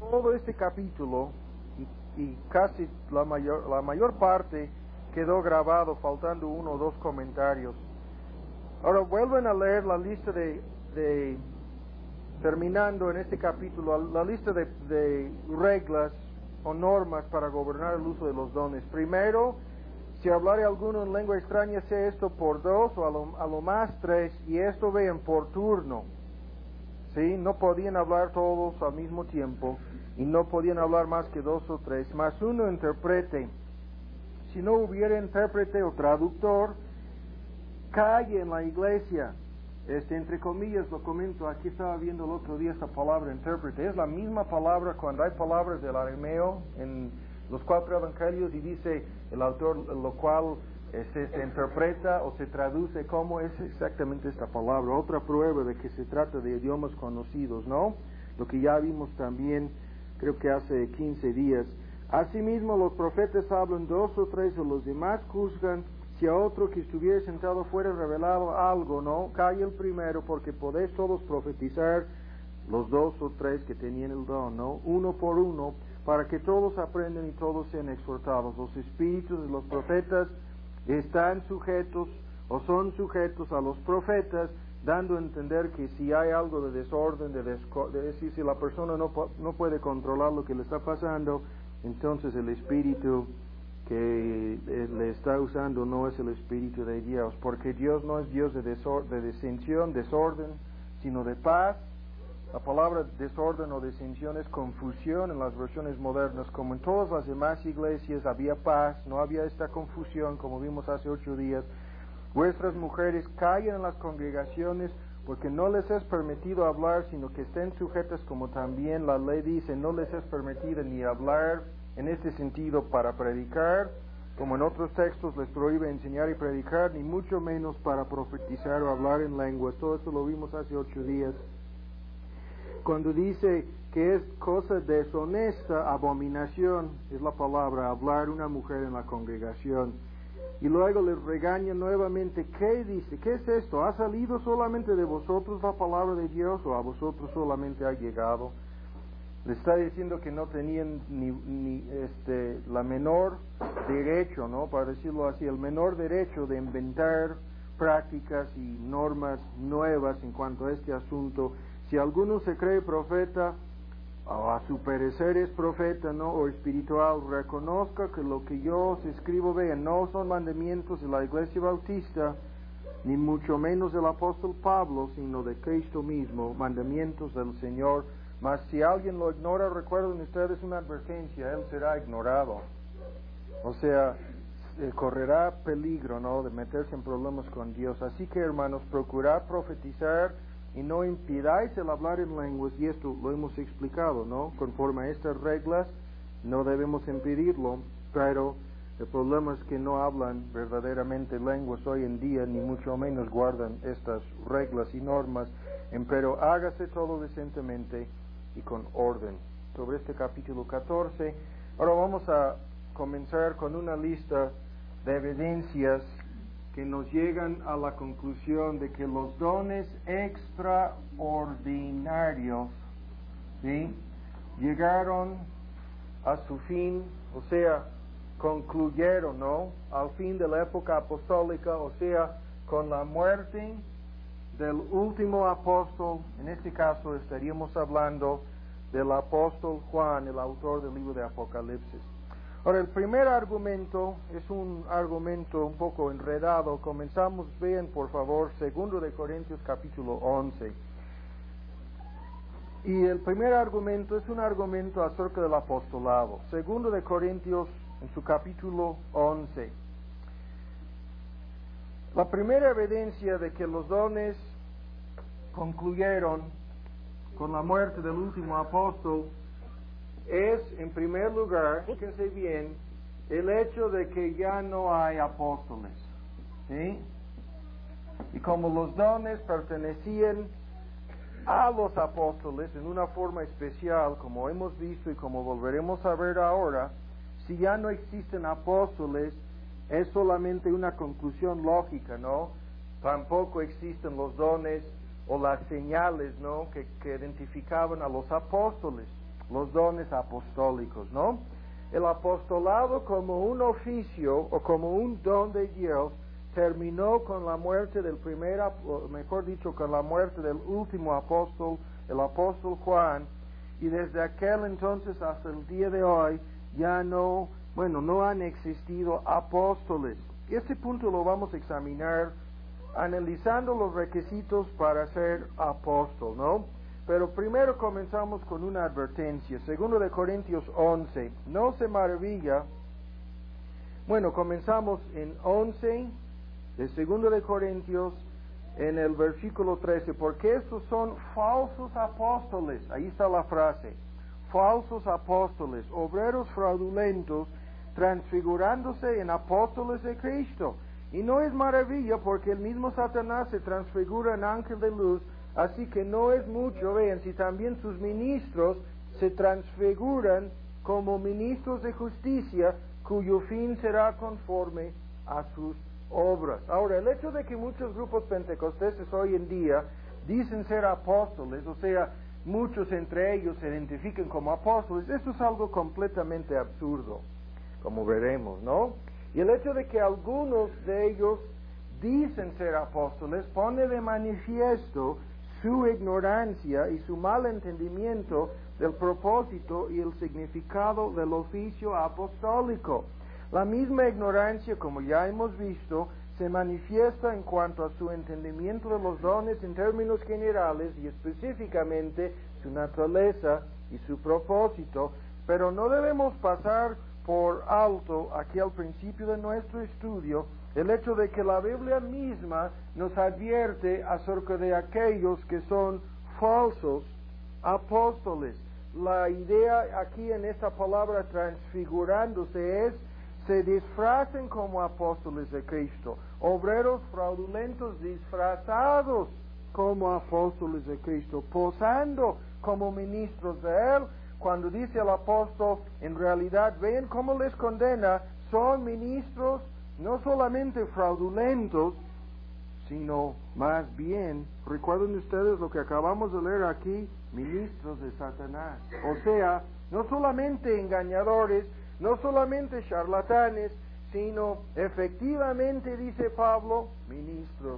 todo este capítulo y casi la mayor parte quedó grabado, faltando uno o dos comentarios. Ahora vuelven a leer la lista terminando en este capítulo, la lista de reglas o normas para gobernar el uso de los dones. Primero, si hablare alguno en lengua extraña, sea esto por dos o a lo más tres, y esto vean por turno. ¿Sí? No podían hablar todos al mismo tiempo, y no podían hablar más que dos o tres, más uno interprete. Si no hubiera intérprete o traductor, calle en la iglesia. Entre comillas lo comento, aquí estaba viendo el otro día esta palabra intérprete, es la misma palabra cuando hay palabras del arameo en los 4 evangelios y dice el autor lo cual se interpreta o se traduce como, es exactamente esta palabra, otra prueba de que se trata de idiomas conocidos, ¿no? Lo que ya vimos también, creo que hace 15 días. Asimismo los profetas hablan 2 o 3 o los demás juzgan. Si a otro que estuviera sentado fuera revelado algo, ¿no? Calle el primero, porque podéis todos profetizar, los 2 o 3 que tenían el don, ¿no? Uno por uno, para que todos aprendan y todos sean exhortados. Los espíritus de los profetas están sujetos o son sujetos a los profetas, dando a entender que si hay algo de desorden, decir, si la persona no puede controlar lo que le está pasando, entonces el espíritu que le está usando no es el Espíritu de Dios, porque Dios no es Dios de disensión, desorden, sino de paz. La palabra desorden o disensión es confusión en las versiones modernas. Como en todas las demás iglesias había paz, no había esta confusión, como vimos hace 8 días. Vuestras mujeres callen en las congregaciones, porque no les es permitido hablar, sino que estén sujetas, como también la ley dice, no les es permitido ni hablar en este sentido para predicar, como en otros textos les prohíbe enseñar y predicar, ni mucho menos para profetizar o hablar en lenguas. Todo esto lo vimos hace 8 días. Cuando dice que es cosa deshonesta, abominación, es la palabra, hablar una mujer en la congregación. Y luego les regaña nuevamente, ¿qué dice? ¿Qué es esto? ¿Ha salido solamente de vosotros la palabra de Dios o a vosotros solamente ha llegado? Le está diciendo que no tenían ni la menor derecho, ¿no? Para decirlo así, el menor derecho de inventar prácticas y normas nuevas en cuanto a este asunto. Si alguno se cree profeta, o a su parecer es profeta, ¿no? O espiritual, reconozca que lo que yo os escribo, vean, no son mandamientos de la Iglesia Bautista, ni mucho menos del apóstol Pablo, sino de Cristo mismo, mandamientos del Señor. Mas si alguien lo ignora, recuerden ustedes una advertencia, él será ignorado. O sea, correrá peligro, ¿no?, de meterse en problemas con Dios. Así que, hermanos, procurad profetizar y no impidáis el hablar en lenguas, y esto lo hemos explicado, ¿no? Conforme a estas reglas, no debemos impedirlo, pero el problema es que no hablan verdaderamente lenguas hoy en día, ni mucho menos guardan estas reglas y normas, pero hágase todo decentemente y con orden. Sobre este capítulo 14, ahora vamos a comenzar con una lista de evidencias que nos llegan a la conclusión de que los dones extraordinarios, ¿sí?, llegaron a su fin, o sea, concluyeron, ¿no?, al fin de la época apostólica, o sea, con la muerte del último apóstol. En este caso estaríamos hablando del apóstol Juan, el autor del libro de Apocalipsis. Ahora, el primer argumento es un argumento un poco enredado. Comenzamos, vean por favor, 2 de Corintios capítulo 11. Y el primer argumento es un argumento acerca del apostolado. 2 de Corintios, en su capítulo 11. La primera evidencia de que los dones concluyeron con la muerte del último apóstol es, en primer lugar, fíjense bien, el hecho de que ya no hay apóstoles, ¿sí? Y como los dones pertenecían a los apóstoles en una forma especial, como hemos visto y como volveremos a ver ahora, si ya no existen apóstoles, es solamente una conclusión lógica, ¿no? Tampoco existen los dones o las señales, ¿no?, que identificaban a los apóstoles. los dones apostólicos, ¿no? El apostolado como un oficio o como un don de Dios terminó con la muerte del mejor dicho, con la muerte del último apóstol, el apóstol Juan, y desde aquel entonces hasta el día de hoy ya no han existido apóstoles. Este punto lo vamos a examinar analizando los requisitos para ser apóstol, ¿no? Pero primero comenzamos con una advertencia. 2 de Corintios 11. No se maravilla. Bueno, comenzamos en 11 de 2 de Corintios en el versículo 13. Porque estos son falsos apóstoles. Ahí está la frase. Falsos apóstoles, obreros fraudulentos, transfigurándose en apóstoles de Cristo. Y no es maravilla porque el mismo Satanás se transfigura en ángel de luz, así que no es mucho, vean, si también sus ministros se transfiguran como ministros de justicia, cuyo fin será conforme a sus obras. Ahora, el hecho de que muchos grupos pentecosteses hoy en día dicen ser apóstoles, o sea, muchos entre ellos se identifican como apóstoles, eso es algo completamente absurdo, como veremos, ¿no? Y el hecho de que algunos de ellos dicen ser apóstoles pone de manifiesto su ignorancia y su mal entendimiento del propósito y el significado del oficio apostólico. La misma ignorancia, como ya hemos visto, se manifiesta en cuanto a su entendimiento de los dones en términos generales y específicamente su naturaleza y su propósito, pero no debemos pasar por alto aquí al principio de nuestro estudio el hecho de que la Biblia misma nos advierte acerca de aquellos que son falsos apóstoles. La idea aquí en esta palabra transfigurándose es se disfracen como apóstoles de Cristo, obreros fraudulentos disfrazados como apóstoles de Cristo, posando como ministros de Él. Cuando dice el apóstol, en realidad, ven cómo les condena, son ministros no solamente fraudulentos, sino más bien, recuerden ustedes lo que acabamos de leer aquí, ministros de Satanás. O sea, no solamente engañadores, no solamente charlatanes, sino efectivamente, dice Pablo, ministros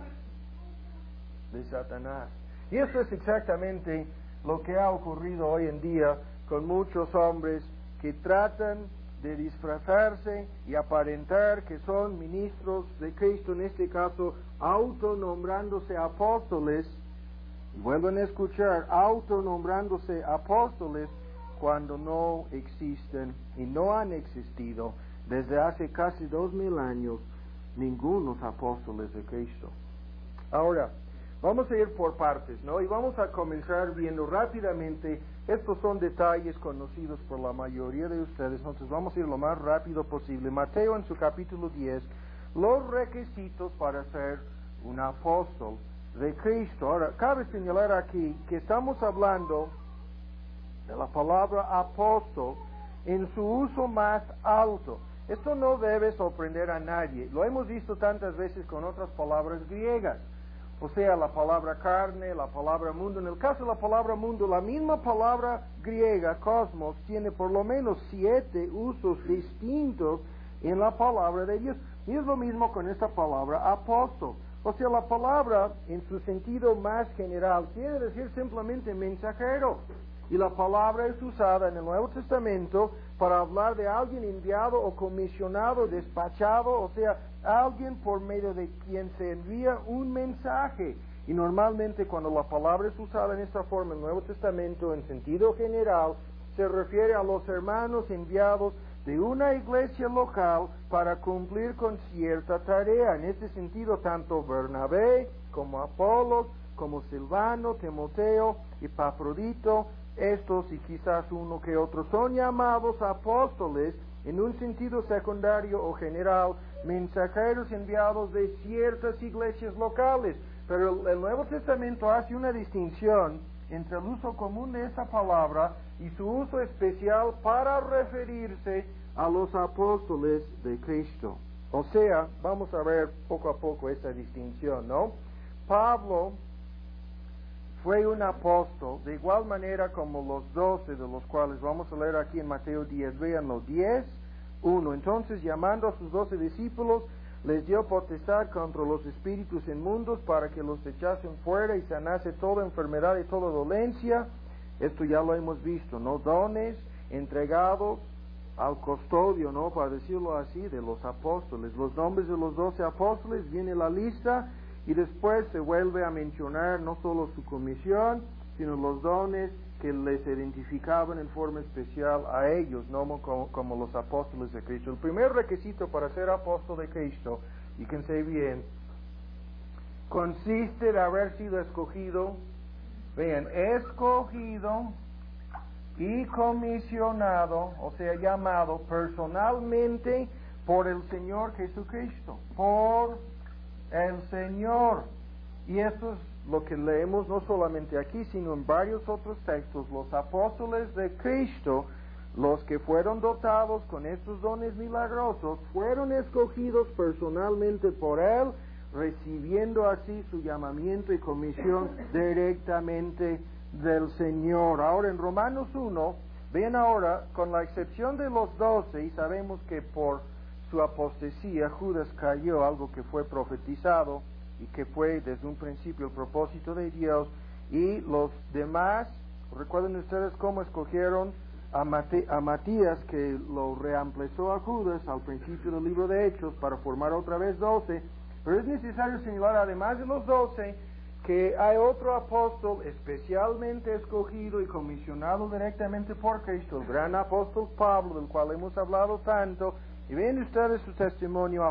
de Satanás. Y eso es exactamente lo que ha ocurrido hoy en día con muchos hombres que tratan de disfrazarse y aparentar que son ministros de Cristo, en este caso autonombrándose apóstoles, y vuelven a escuchar, autonombrándose apóstoles cuando no existen y no han existido desde hace casi 2000 años ningunos apóstoles de Cristo. Ahora, vamos a ir por partes, ¿no? Y vamos a comenzar viendo rápidamente, estos son detalles conocidos por la mayoría de ustedes, entonces vamos a ir lo más rápido posible. Mateo en su capítulo 10, los requisitos para ser un apóstol de Cristo. Ahora, cabe señalar aquí que estamos hablando de la palabra apóstol en su uso más alto. Esto no debe sorprender a nadie, lo hemos visto tantas veces con otras palabras griegas. O sea, la palabra carne, la palabra mundo. En el caso de la palabra mundo, la misma palabra griega, cosmos, tiene por lo menos 7 usos distintos en la palabra de Dios. Y es lo mismo con esta palabra apóstol. O sea, la palabra, en su sentido más general, quiere decir simplemente mensajero. Y la palabra es usada en el Nuevo Testamento para hablar de alguien enviado o comisionado, despachado, o sea, alguien por medio de quien se envía un mensaje. Y normalmente cuando la palabra es usada en esta forma en el Nuevo Testamento en sentido general, se refiere a los hermanos enviados de una iglesia local para cumplir con cierta tarea. En este sentido, tanto Bernabé como Apolos, como Silvano, Timoteo y Epafrodito, estos y quizás uno que otro son llamados apóstoles en un sentido secundario o general, mensajeros enviados de ciertas iglesias locales. Pero el Nuevo Testamento hace una distinción entre el uso común de esa palabra y su uso especial para referirse a los apóstoles de Cristo. O sea, vamos a ver poco a poco esa distinción, ¿no? Pablo fue un apóstol, de igual manera como los 12 de los cuales vamos a leer aquí en Mateo 10, véanlo, 10:1. Entonces, llamando a sus 12 discípulos, les dio potestad contra los espíritus inmundos para que los echasen fuera y sanase toda enfermedad y toda dolencia. Esto ya lo hemos visto, ¿no? Dones entregados al custodio, ¿no? Para decirlo así, de los apóstoles. Los nombres de los 12 apóstoles, viene la lista y después se vuelve a mencionar no solo su comisión, sino los dones que les identificaban en forma especial a ellos, ¿no? Como los apóstoles de Cristo. El primer requisito para ser apóstol de Cristo, fíjense bien, consiste de haber sido escogido, vean, escogido y comisionado, o sea, llamado personalmente por el Señor Jesucristo, por el Señor. Y esto es lo que leemos no solamente aquí, sino en varios otros textos. Los apóstoles de Cristo, los que fueron dotados con estos dones milagrosos, fueron escogidos personalmente por Él, recibiendo así su llamamiento y comisión directamente del Señor. Ahora en Romanos 1, ven ahora, con la excepción de los 12, y sabemos que por su apostasía Judas cayó, algo que fue profetizado y que fue desde un principio el propósito de Dios, y los demás, recuerden ustedes cómo escogieron a Matías, que lo reemplazó a Judas al principio del libro de Hechos para formar otra vez 12, pero es necesario señalar, además de los 12, que hay otro apóstol especialmente escogido y comisionado directamente por Cristo, el gran apóstol Pablo, del cual hemos hablado tanto. Y ven ustedes su testimonio,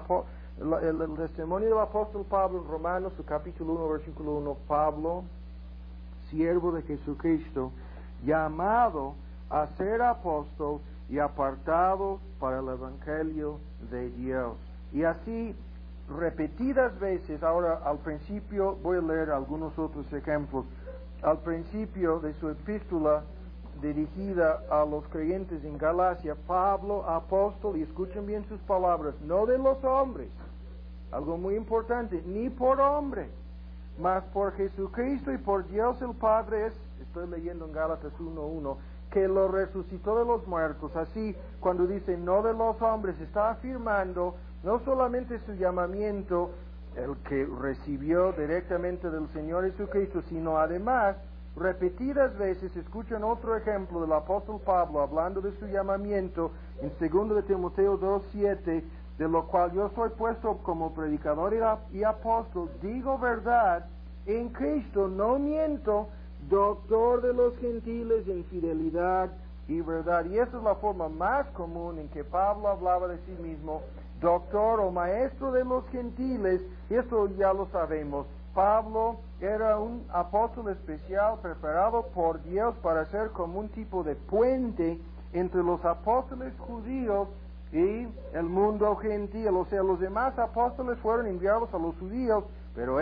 el testimonio del apóstol Pablo en Romanos, su capítulo 1, versículo 1, Pablo, siervo de Jesucristo, llamado a ser apóstol y apartado para el evangelio de Dios. Y así, repetidas veces, ahora al principio, voy a leer algunos otros ejemplos, al principio de su epístola dirigida a los creyentes en Galacia, Pablo, apóstol, y escuchen bien sus palabras, no de los hombres, algo muy importante, ni por hombre, mas por Jesucristo y por Dios el Padre, estoy leyendo en Gálatas 1:1, que lo resucitó de los muertos. Así, cuando dice no de los hombres, está afirmando no solamente su llamamiento, el que recibió directamente del Señor Jesucristo, sino además, repetidas veces, escuchan otro ejemplo del apóstol Pablo hablando de su llamamiento en 2 de Timoteo 2:7, de lo cual yo soy puesto como predicador y apóstol, digo verdad, en Cristo no miento, doctor de los gentiles en fidelidad y verdad. Y esa es la forma más común en que Pablo hablaba de sí mismo, doctor o maestro de los gentiles. Y esto ya lo sabemos. Pablo era un apóstol especial preparado por Dios para ser como un tipo de puente entre los apóstoles judíos y el mundo gentil. O sea, los demás apóstoles fueron enviados a los judíos, pero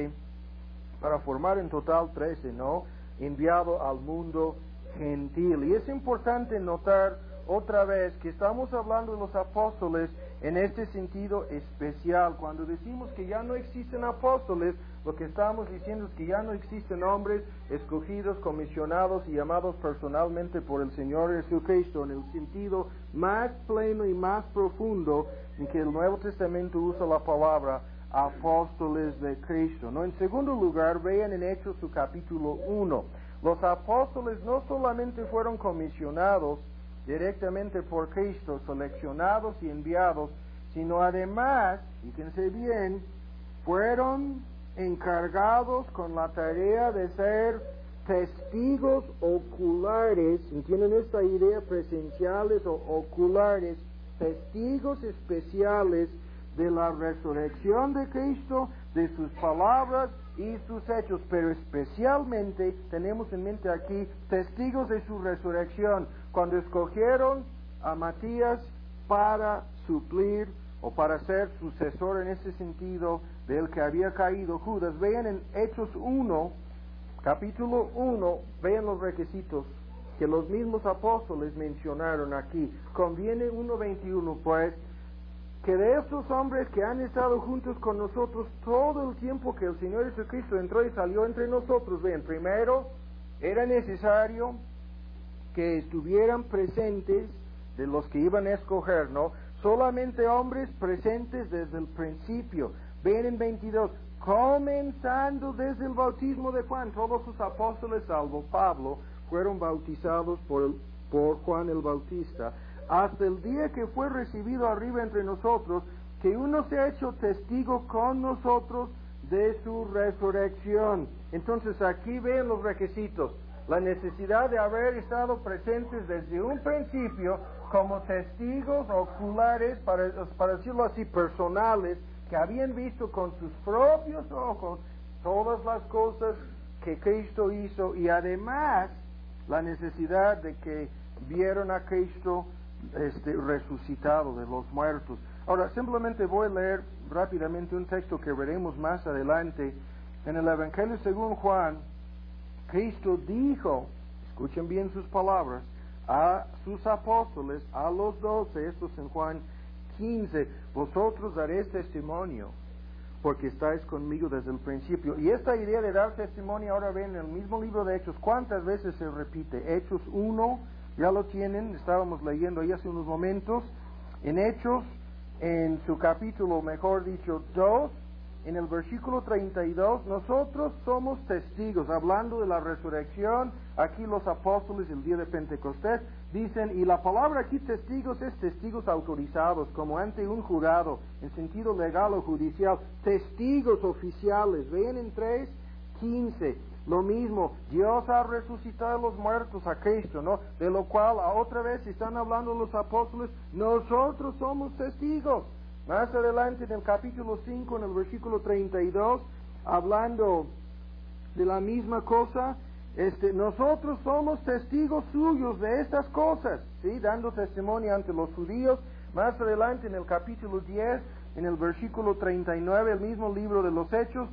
para formar en total 13, ¿no? Enviado al mundo gentil. Y es importante notar otra vez que estamos hablando de los apóstoles en este sentido especial. Cuando decimos que ya no existen apóstoles, lo que estamos diciendo es que ya no existen hombres escogidos, comisionados y llamados personalmente por el Señor Jesucristo, en el sentido más pleno y más profundo en que el Nuevo Testamento usa la palabra apóstoles de Cristo, ¿no? En segundo lugar, vean en Hechos su capítulo 1. Los apóstoles no solamente fueron comisionados directamente por Cristo, seleccionados y enviados, sino además, fíjense bien, fueron encargados con la tarea de ser testigos oculares, ¿entienden esta idea? Presenciales o oculares, testigos especiales de la resurrección de Cristo, de sus palabras y sus hechos, pero especialmente tenemos en mente aquí testigos de su resurrección, cuando escogieron a Matías para suplir o para ser sucesor en ese sentido del que había caído Judas. Vean en Hechos 1, capítulo 1, vean los requisitos que los mismos apóstoles mencionaron aquí. Conviene 1:21, pues, que de estos hombres que han estado juntos con nosotros todo el tiempo que el Señor Jesucristo entró y salió entre nosotros, vean, primero era necesario que estuvieran presentes de los que iban a escoger, ¿no? Solamente hombres presentes desde el principio. Ven en 22, comenzando desde el bautismo de Juan, todos sus apóstoles, salvo Pablo, fueron bautizados por Juan el Bautista, hasta el día que fue recibido arriba entre nosotros, que uno se ha hecho testigo con nosotros de su resurrección. Entonces aquí ven los requisitos, la necesidad de haber estado presentes desde un principio como testigos oculares, para decirlo así, personales, que habían visto con sus propios ojos todas las cosas que Cristo hizo, y además la necesidad de que vieron a Cristo resucitado de los muertos. Ahora, simplemente voy a leer rápidamente un texto que veremos más adelante. En el Evangelio según Juan, Cristo dijo, escuchen bien sus palabras, a sus apóstoles, a los 12, estos en Juan 15, vosotros daréis testimonio, porque estáis conmigo desde el principio. Y esta idea de dar testimonio, ahora ven en el mismo libro de Hechos, ¿cuántas veces se repite? Hechos 1, ya lo tienen, estábamos leyendo ahí hace unos momentos. En Hechos, en su capítulo, mejor dicho, 2, en el versículo 32, nosotros somos testigos, hablando de la resurrección. Aquí los apóstoles el día de Pentecostés dicen, y la palabra aquí testigos es testigos autorizados, como ante un jurado, en sentido legal o judicial, testigos oficiales. Ven en 3:15, lo mismo, Dios ha resucitado a los muertos, a Cristo, ¿no? De lo cual, otra vez, están hablando los apóstoles, nosotros somos testigos. Más adelante en el capítulo 5, en el versículo 32, hablando de la misma cosa, nosotros somos testigos suyos de estas cosas, ¿sí? Dando testimonio ante los judíos. Más adelante en el capítulo 10, en el versículo 39, el mismo libro de los Hechos,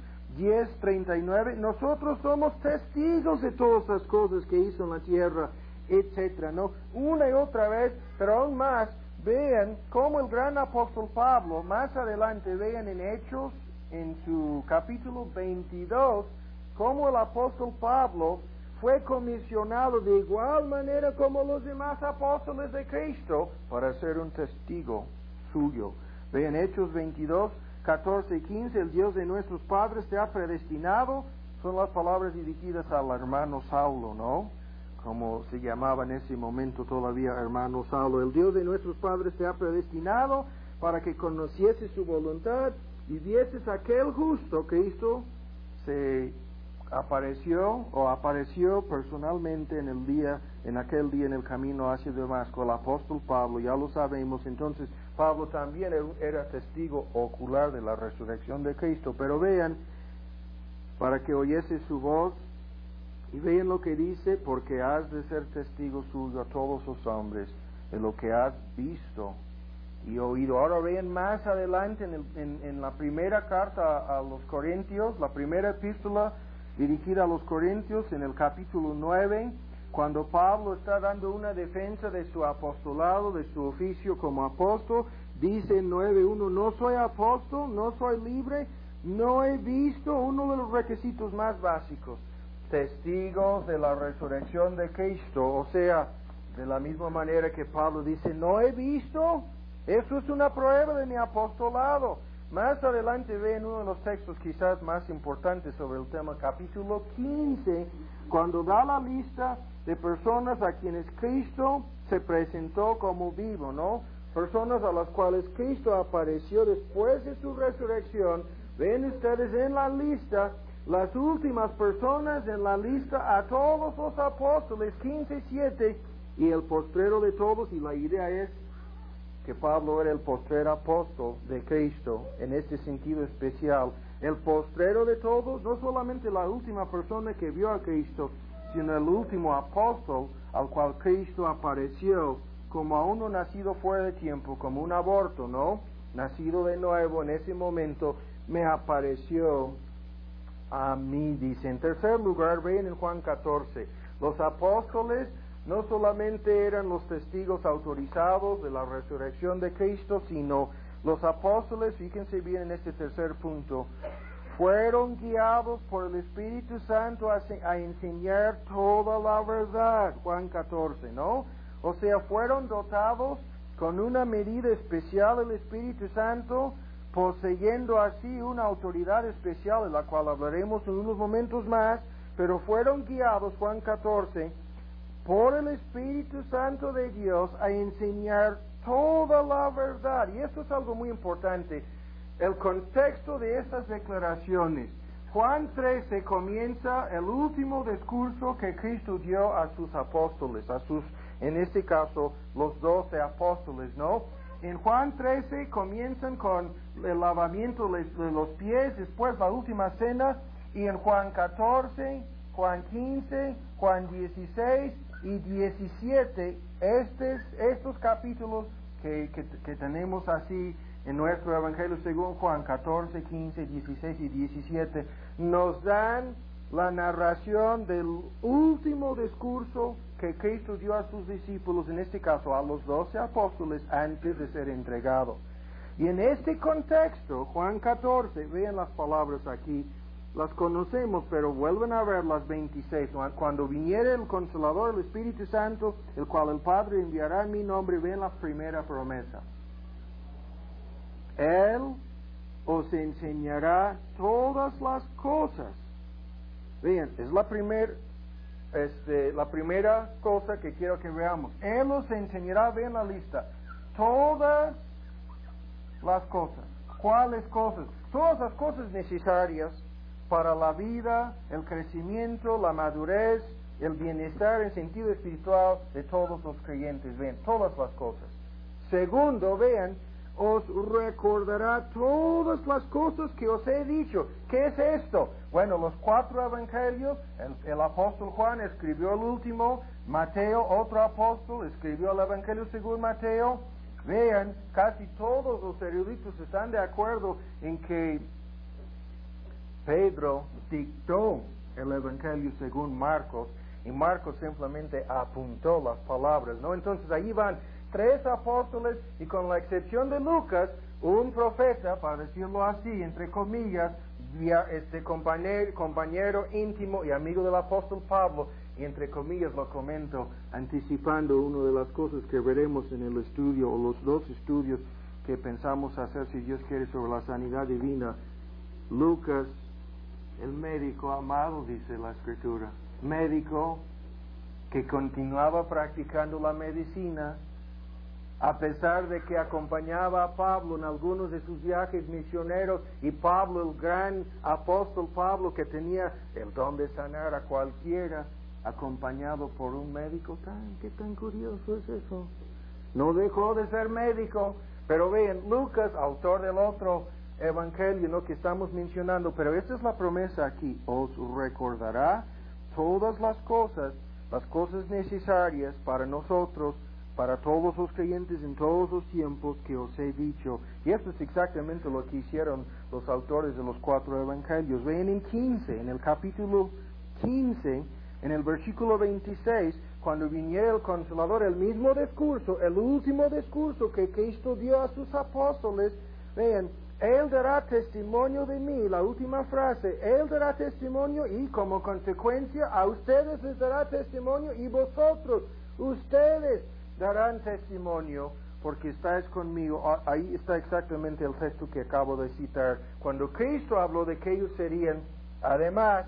10:39, nosotros somos testigos de todas las cosas que hizo en la tierra, etcétera, ¿no? Una y otra vez, pero aún más, vean cómo el gran apóstol Pablo, más adelante, vean en Hechos, en su capítulo 22, cómo el apóstol Pablo fue comisionado de igual manera como los demás apóstoles de Cristo para ser un testigo suyo. Vean Hechos 22, 14 y 15, el Dios de nuestros padres te ha predestinado, son las palabras dirigidas al hermano Saulo, ¿no? Como se llamaba en ese momento todavía hermano Saulo. El Dios de nuestros padres te ha predestinado para que conocieses su voluntad y vieses aquel justo. Cristo se apareció personalmente en aquel día en el camino hacia Damasco, el apóstol Pablo, ya lo sabemos. Entonces Pablo también era testigo ocular de la resurrección de Cristo. Pero vean, para que oyese su voz, y vean lo que dice, porque has de ser testigo suyo a todos los hombres de lo que has visto y oído. Ahora vean más adelante en la primera carta a los Corintios, la primera epístola dirigida a los Corintios, en el capítulo 9, cuando Pablo está dando una defensa de su apostolado, de su oficio como apóstol, dice en 9:1, no soy apóstol, no soy libre, no he visto, uno de los requisitos más básicos, testigos de la resurrección de Cristo. O sea, de la misma manera que Pablo dice, no he visto, eso es una prueba de mi apostolado. Más adelante ven uno de los textos quizás más importantes sobre el tema, capítulo 15, cuando da la lista de personas a quienes Cristo se presentó como vivo, ¿no? Personas a las cuales Cristo apareció después de su resurrección. Ven ustedes en la lista, las últimas personas en la lista, a todos los apóstoles, 15:7, y el postrero de todos, y la idea es que Pablo era el postrer apóstol de Cristo, en este sentido especial. El postrero de todos, no solamente la última persona que vio a Cristo, sino el último apóstol al cual Cristo apareció, como a uno nacido fuera de tiempo, como un aborto, ¿no? Nacido de nuevo en ese momento, me apareció a mí, dice. En tercer lugar, ven en Juan 14, los apóstoles no solamente eran los testigos autorizados de la resurrección de Cristo, sino Los apóstoles, fíjense bien en este tercer punto, fueron guiados por el Espíritu Santo a enseñar toda la verdad, Juan 14, ¿no? O sea, fueron dotados con una medida especial del Espíritu Santo, poseyendo así una autoridad especial, de la cual hablaremos en unos momentos más, pero fueron guiados, Juan 14, por el Espíritu Santo de Dios a enseñar toda la verdad. Y esto es algo muy importante. El contexto de estas declaraciones. Juan 13 comienza el último discurso que Cristo dio a sus apóstoles, en este caso, los 12 apóstoles, ¿no? En Juan 13 comienzan con el lavamiento de los pies, después la última cena, y en Juan 14, Juan 15, Juan 16 y 17, estos capítulos que tenemos así en nuestro Evangelio según Juan 14, 15, 16 y 17, nos dan la narración del último discurso que Cristo dio a sus discípulos, en este caso a los 12 apóstoles, antes de ser entregado. Y en este contexto, Juan 14, vean las palabras aquí, las conocemos, pero vuelven a ver las 26. Cuando viniere el Consolador, el Espíritu Santo, el cual el Padre enviará en mi nombre, ven la primera promesa. Él os enseñará todas las cosas. Vean, es la primera cosa que quiero que veamos. Él os enseñará, vean la lista, todas las cosas. ¿Cuáles cosas? Todas las cosas necesarias para la vida, el crecimiento, la madurez, el bienestar en sentido espiritual de todos los creyentes. Vean, todas las cosas. Segundo, vean, os recordará todas las cosas que os he dicho. ¿Qué es esto? Bueno, los 4 evangelios, el apóstol Juan escribió el último, Mateo, otro apóstol, escribió el evangelio según Mateo. Vean, casi todos los eruditos están de acuerdo en que Pedro dictó el evangelio según Marcos, y Marcos simplemente apuntó las palabras, ¿no? Entonces ahí van 3 apóstoles, y con la excepción de Lucas, un profeta, para decirlo así, entre comillas, compañero íntimo y amigo del apóstol Pablo, y entre comillas lo comento, anticipando una de las cosas que veremos en el estudio, o los 2 estudios que pensamos hacer, si Dios quiere, sobre la sanidad divina. Lucas, el médico amado, dice la Escritura, médico que continuaba practicando la medicina, a pesar de que acompañaba a Pablo en algunos de sus viajes misioneros, y Pablo, el gran apóstol Pablo, que tenía el don de sanar a cualquiera, acompañado por un médico. ¿Qué tan curioso es eso? No dejó de ser médico. Pero vean, Lucas, autor del otro evangelio, ¿no?, que estamos mencionando, pero esta es la promesa aquí: os recordará todas las cosas necesarias para nosotros, para todos los creyentes en todos los tiempos que os he dicho. Y esto es exactamente lo que hicieron los autores de los 4 evangelios. Vean en el capítulo 15, en el versículo 26, cuando viniera el Consolador, el mismo discurso, el último discurso que Cristo dio a sus apóstoles. Vean, Él dará testimonio de mí, la última frase, Él dará testimonio, y como consecuencia a ustedes les dará testimonio, y vosotros, ustedes, darán testimonio, porque estáis conmigo. Ahí está exactamente el texto que acabo de citar, cuando Cristo habló de que ellos serían, además,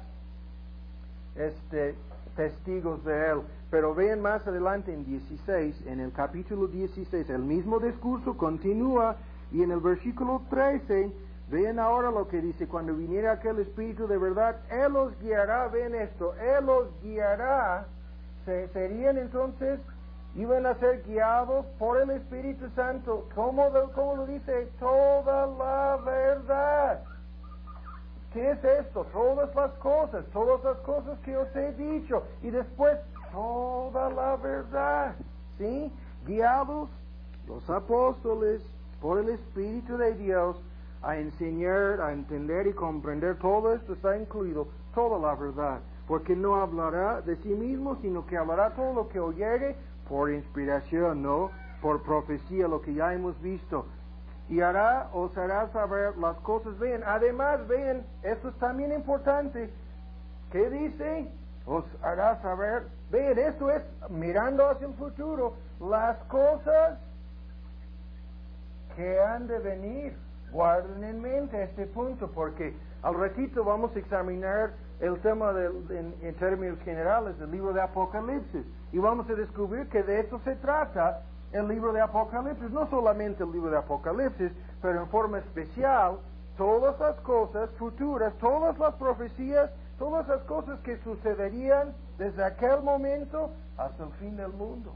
testigos de Él. Pero vean más adelante en 16, en el capítulo 16, el mismo discurso continúa, y en el versículo 13, vean ahora lo que dice: cuando viniera aquel Espíritu de verdad, Él os guiará. Ven esto, Él os guiará. Serían entonces, iban a ser guiados por el Espíritu Santo. ¿Cómo lo dice? Toda la verdad. ¿Qué es esto? Todas las cosas que os he dicho. Y después, toda la verdad. ¿Sí? Guiados los apóstoles por el Espíritu de Dios a enseñar, a entender y comprender. Todo esto está incluido, toda la verdad. Porque no hablará de sí mismo, sino que hablará todo lo que oyere por inspiración, ¿no? Por profecía, lo que ya hemos visto. y os hará saber las cosas. Vean, además, vean, esto es también importante. ¿Qué dice? Os hará saber. Vean, esto es mirando hacia el futuro, las cosas que han de venir. Guarden en mente este punto, porque al ratito vamos a examinar el tema en términos generales del libro de Apocalipsis, y vamos a descubrir que de esto se trata el libro de Apocalipsis, no solamente el libro de Apocalipsis, pero en forma especial todas las cosas futuras, todas las profecías, todas las cosas que sucederían desde aquel momento hasta el fin del mundo.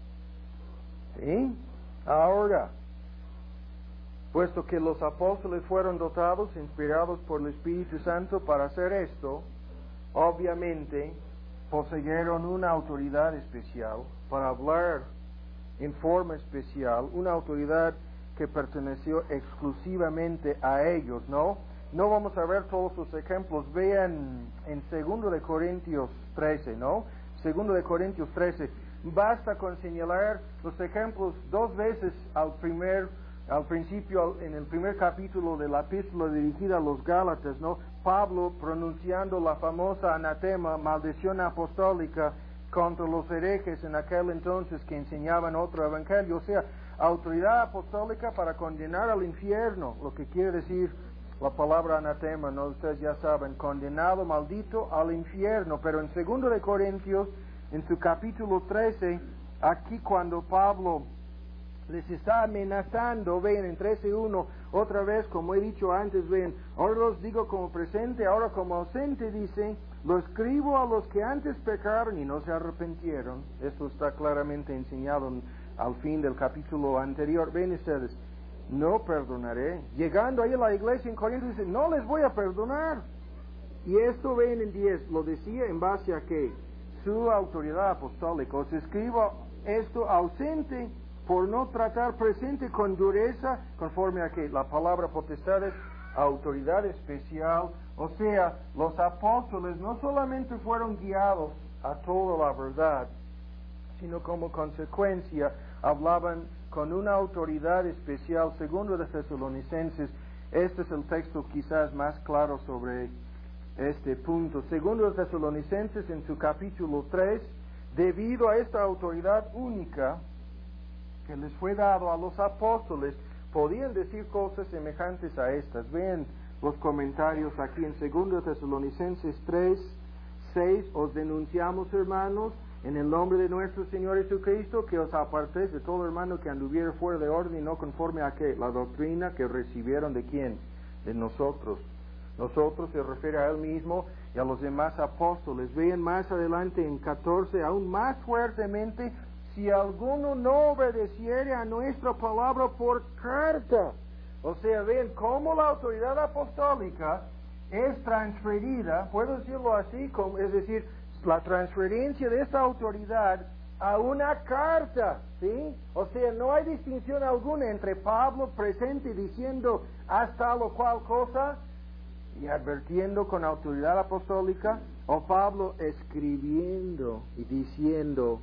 ¿Sí? Ahora, puesto que los apóstoles fueron dotados, inspirados por el Espíritu Santo para hacer esto, obviamente poseyeron una autoridad especial para hablar en forma especial, una autoridad que perteneció exclusivamente a ellos, ¿no? No vamos a ver todos los ejemplos. Vean en 2 de Corintios 13, ¿no? 2 de Corintios 13. Basta con señalar los ejemplos 2 veces al principio, en el primer capítulo de la epístola dirigida a los Gálatas, ¿no? Pablo pronunciando la famosa anatema, maldición apostólica, contra los herejes en aquel entonces que enseñaban otro evangelio, o sea, autoridad apostólica para condenar al infierno, lo que quiere decir la palabra anatema, ¿no? Ustedes ya saben, condenado, maldito al infierno. Pero en 2 de Corintios, en su capítulo 13, aquí cuando Pablo les está amenazando, ven en 13:1, otra vez, como he dicho antes, ven, ahora los digo como presente, ahora como ausente, dice, lo escribo a los que antes pecaron y no se arrepintieron. Esto está claramente enseñado al fin del capítulo anterior. Ven ustedes, no perdonaré. Llegando ahí a la iglesia en Corinto, dice, no les voy a perdonar. Y esto ven en 10, lo decía en base a que su autoridad apostólica. Os escribo esto ausente, por no tratar presente con dureza, conforme a que la palabra potestad es autoridad especial. O sea, los apóstoles no solamente fueron guiados a toda la verdad, sino como consecuencia hablaban con una autoridad especial. 2 de Tesalonicenses, este es el texto quizás más claro sobre este punto. 2 de Tesalonicenses, en su capítulo 3, debido a esta autoridad única que les fue dado a los apóstoles, podían decir cosas semejantes a estas. Vean los comentarios aquí en 2 Tesalonicenses 3:6, os denunciamos, hermanos, en el nombre de nuestro Señor Jesucristo, que os apartéis de todo hermano que anduviera fuera de orden y no conforme a que la doctrina que recibieron de quién, de nosotros. Nosotros se refiere a él mismo y a los demás apóstoles. Vean más adelante en 14, aún más fuertemente, si alguno no obedeciere a nuestra palabra por carta. O sea, ven cómo la autoridad apostólica es transferida, puedo decirlo así, es decir, la transferencia de esta autoridad a una carta, ¿sí? O sea, no hay distinción alguna entre Pablo presente diciendo haz tal o cual cosa y advirtiendo con autoridad apostólica, o Pablo escribiendo y diciendo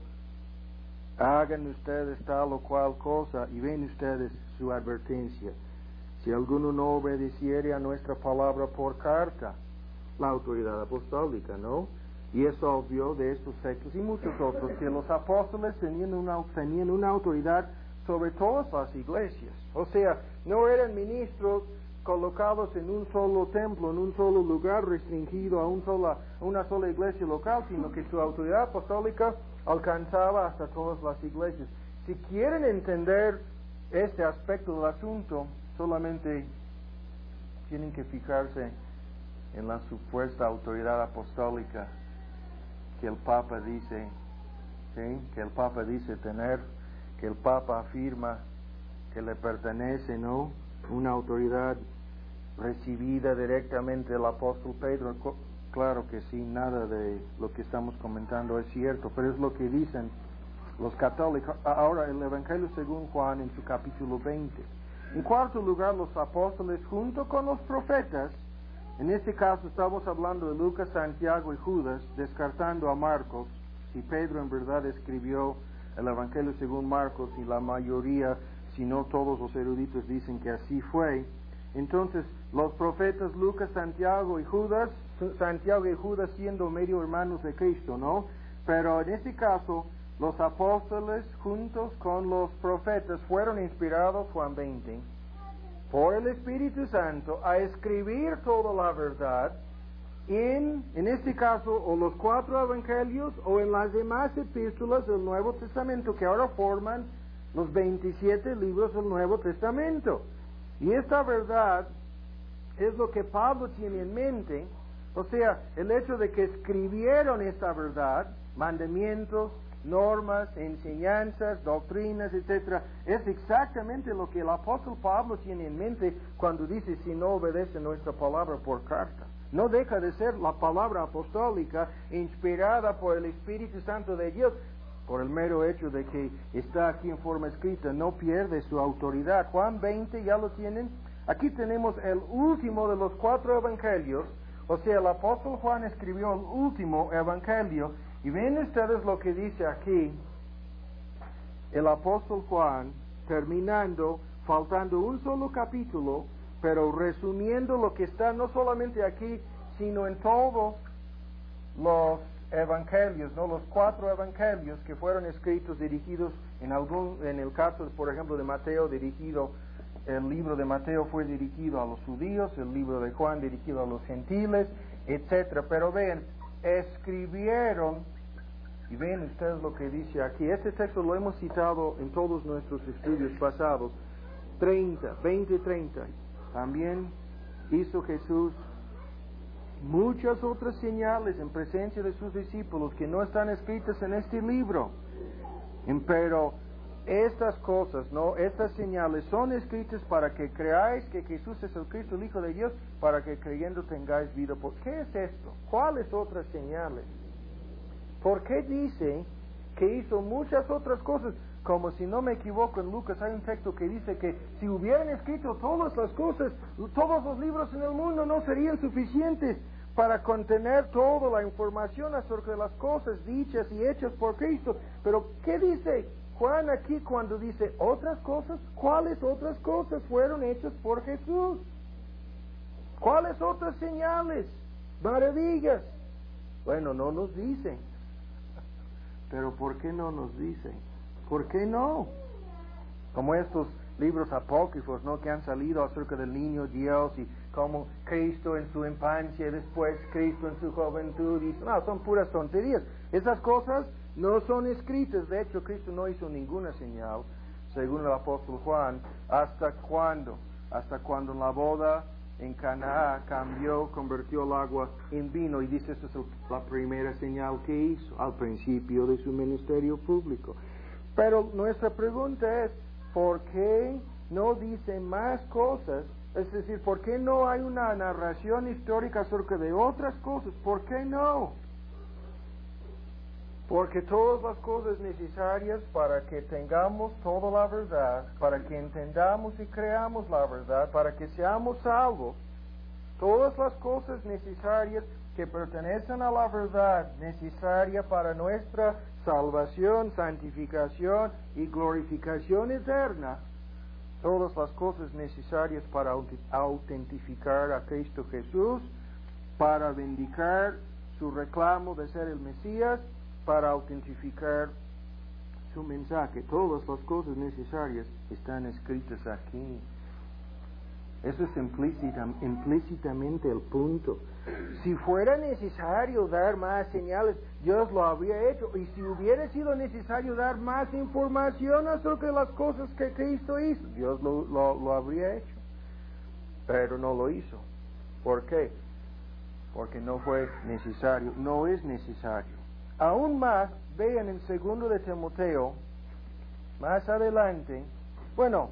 hagan ustedes tal o cual cosa, y ven ustedes su advertencia. Si alguno no obedeciere a nuestra palabra por carta, la autoridad apostólica, ¿no? Y es obvio de estos textos y muchos otros que los apóstoles tenían una autoridad sobre todas las iglesias. O sea, no eran ministros colocados en un solo templo, en un solo lugar restringido a una sola iglesia local, sino que su autoridad apostólica alcanzaba hasta todas las iglesias. Si quieren entender este aspecto del asunto, solamente tienen que fijarse en la supuesta autoridad apostólica que el Papa dice, ¿sí? Que el Papa dice tener, que el Papa afirma que le pertenece, ¿no? Una autoridad recibida directamente del apóstol Pedro. Claro que sí, nada de lo que estamos comentando es cierto, pero es lo que dicen los católicos. Ahora, el Evangelio según Juan en su capítulo 20. En cuarto lugar, los apóstoles junto con los profetas, en este caso estamos hablando de Lucas, Santiago y Judas, descartando a Marcos. Si Pedro en verdad escribió el Evangelio según Marcos y la mayoría si no todos los eruditos dicen que así fue. Entonces, los profetas Lucas, Santiago y Judas siendo medio hermanos de Cristo, ¿no? Pero en este caso, los apóstoles juntos con los profetas fueron inspirados, Juan 20, por el Espíritu Santo a escribir toda la verdad en este caso, o los 4 evangelios o en las demás epístolas del Nuevo Testamento que ahora forman los 27 libros del Nuevo Testamento. Y esta verdad es lo que Pablo tiene en mente, o sea, el hecho de que escribieron esta verdad, mandamientos, normas, enseñanzas, doctrinas, etc., es exactamente lo que el apóstol Pablo tiene en mente cuando dice si no obedece nuestra palabra por carta. No deja de ser la palabra apostólica inspirada por el Espíritu Santo de Dios, por el mero hecho de que está aquí en forma escrita, no pierde su autoridad. Juan 20, ¿ya lo tienen? Aquí tenemos el último de los 4 evangelios, o sea, el apóstol Juan escribió el último evangelio, y ven ustedes lo que dice aquí, el apóstol Juan, terminando, faltando un solo capítulo, pero resumiendo lo que está no solamente aquí, sino en todos los evangelios, ¿no? Los 4 evangelios que fueron escritos, dirigidos en el caso, por ejemplo, de Mateo, el libro de Mateo fue dirigido a los judíos, el libro de Juan dirigido a los gentiles, etcétera. Pero vean, escribieron, y ven ustedes lo que dice aquí. Este texto lo hemos citado en todos nuestros estudios pasados. 20:30. También hizo Jesús muchas otras señales en presencia de sus discípulos que no están escritas en este libro. Pero estas cosas, ¿no? Estas señales son escritas para que creáis que Jesús es el Cristo, el Hijo de Dios, para que creyendo tengáis vida. ¿Qué es esto? ¿Cuáles otras señales? ¿Por qué dice que hizo muchas otras cosas? Como si no me equivoco, en Lucas hay un texto que dice que si hubieran escrito todas las cosas, todos los libros en el mundo no serían suficientes para contener toda la información acerca de las cosas dichas y hechas por Cristo. Pero, ¿qué dice Juan aquí cuando dice otras cosas? ¿Cuáles otras cosas fueron hechas por Jesús? ¿Cuáles otras señales, maravillas? Bueno, no nos dicen. Pero ¿por qué no nos dicen? ¿Por qué no? Como estos libros apócrifos, ¿no? Que han salido acerca del niño Dios y como Cristo en su infancia y después Cristo en su juventud. Y, no, son puras tonterías. Esas cosas no son escritas. De hecho, Cristo no hizo ninguna señal, según el apóstol Juan. ¿Hasta cuándo? Hasta cuando en la boda en Canaá convirtió el agua en vino. Y dice, esta es la primera señal que hizo al principio de su ministerio público. Pero nuestra pregunta es, ¿por qué no dice más cosas? Es decir, ¿por qué no hay una narración histórica acerca de otras cosas? ¿Por qué no? Porque todas las cosas necesarias para que tengamos toda la verdad, para que entendamos y creamos la verdad, para que seamos salvos, todas las cosas necesarias que pertenecen a la verdad necesaria para nuestra salvación, santificación y glorificación eterna, todas las cosas necesarias para autentificar a Cristo Jesús, para vindicar su reclamo de ser el Mesías, para autentificar su mensaje. Todas las cosas necesarias están escritas aquí. Eso es implícitamente el punto. Si fuera necesario dar más señales, Dios lo habría hecho. Y si hubiera sido necesario dar más información acerca de las cosas que Cristo hizo, Dios lo habría hecho. Pero no lo hizo. ¿Por qué? Porque no fue necesario. No es necesario. Aún más, vean en 2 de Timoteo, más adelante, bueno,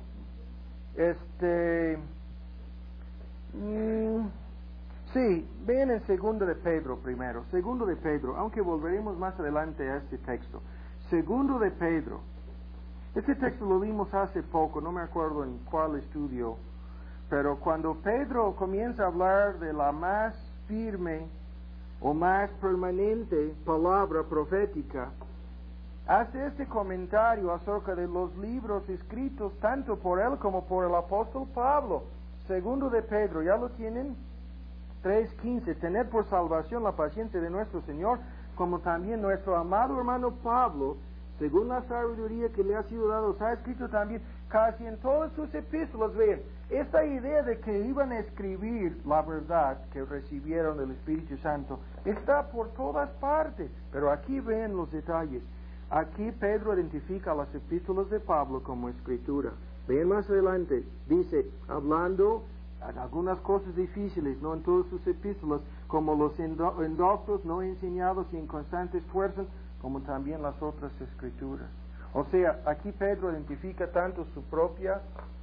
sí, vean en 2 de Pedro primero, 2 de Pedro, aunque volveremos más adelante a este texto. 2 de Pedro, este texto lo vimos hace poco, no me acuerdo en cuál estudio, pero cuando Pedro comienza a hablar de la más firme o más permanente palabra profética, hace este comentario acerca de los libros escritos tanto por él como por el apóstol Pablo. Segundo de Pedro, ¿ya lo tienen? 3:15, tener por salvación la paciencia de nuestro Señor, como también nuestro amado hermano Pablo, según la sabiduría que le ha sido dado, se ha escrito también casi en todas sus epístolas. Vean, esta idea de que iban a escribir la verdad que recibieron del Espíritu Santo está por todas partes, pero aquí ven los detalles. Aquí Pedro identifica las epístolas de Pablo como escritura. Vean más adelante, dice, hablando en algunas cosas difíciles, no en todas sus epístolas, como los endoctos no enseñados y inconstantes fuerzas, como también las otras escrituras. O sea, aquí Pedro identifica tanto sus propias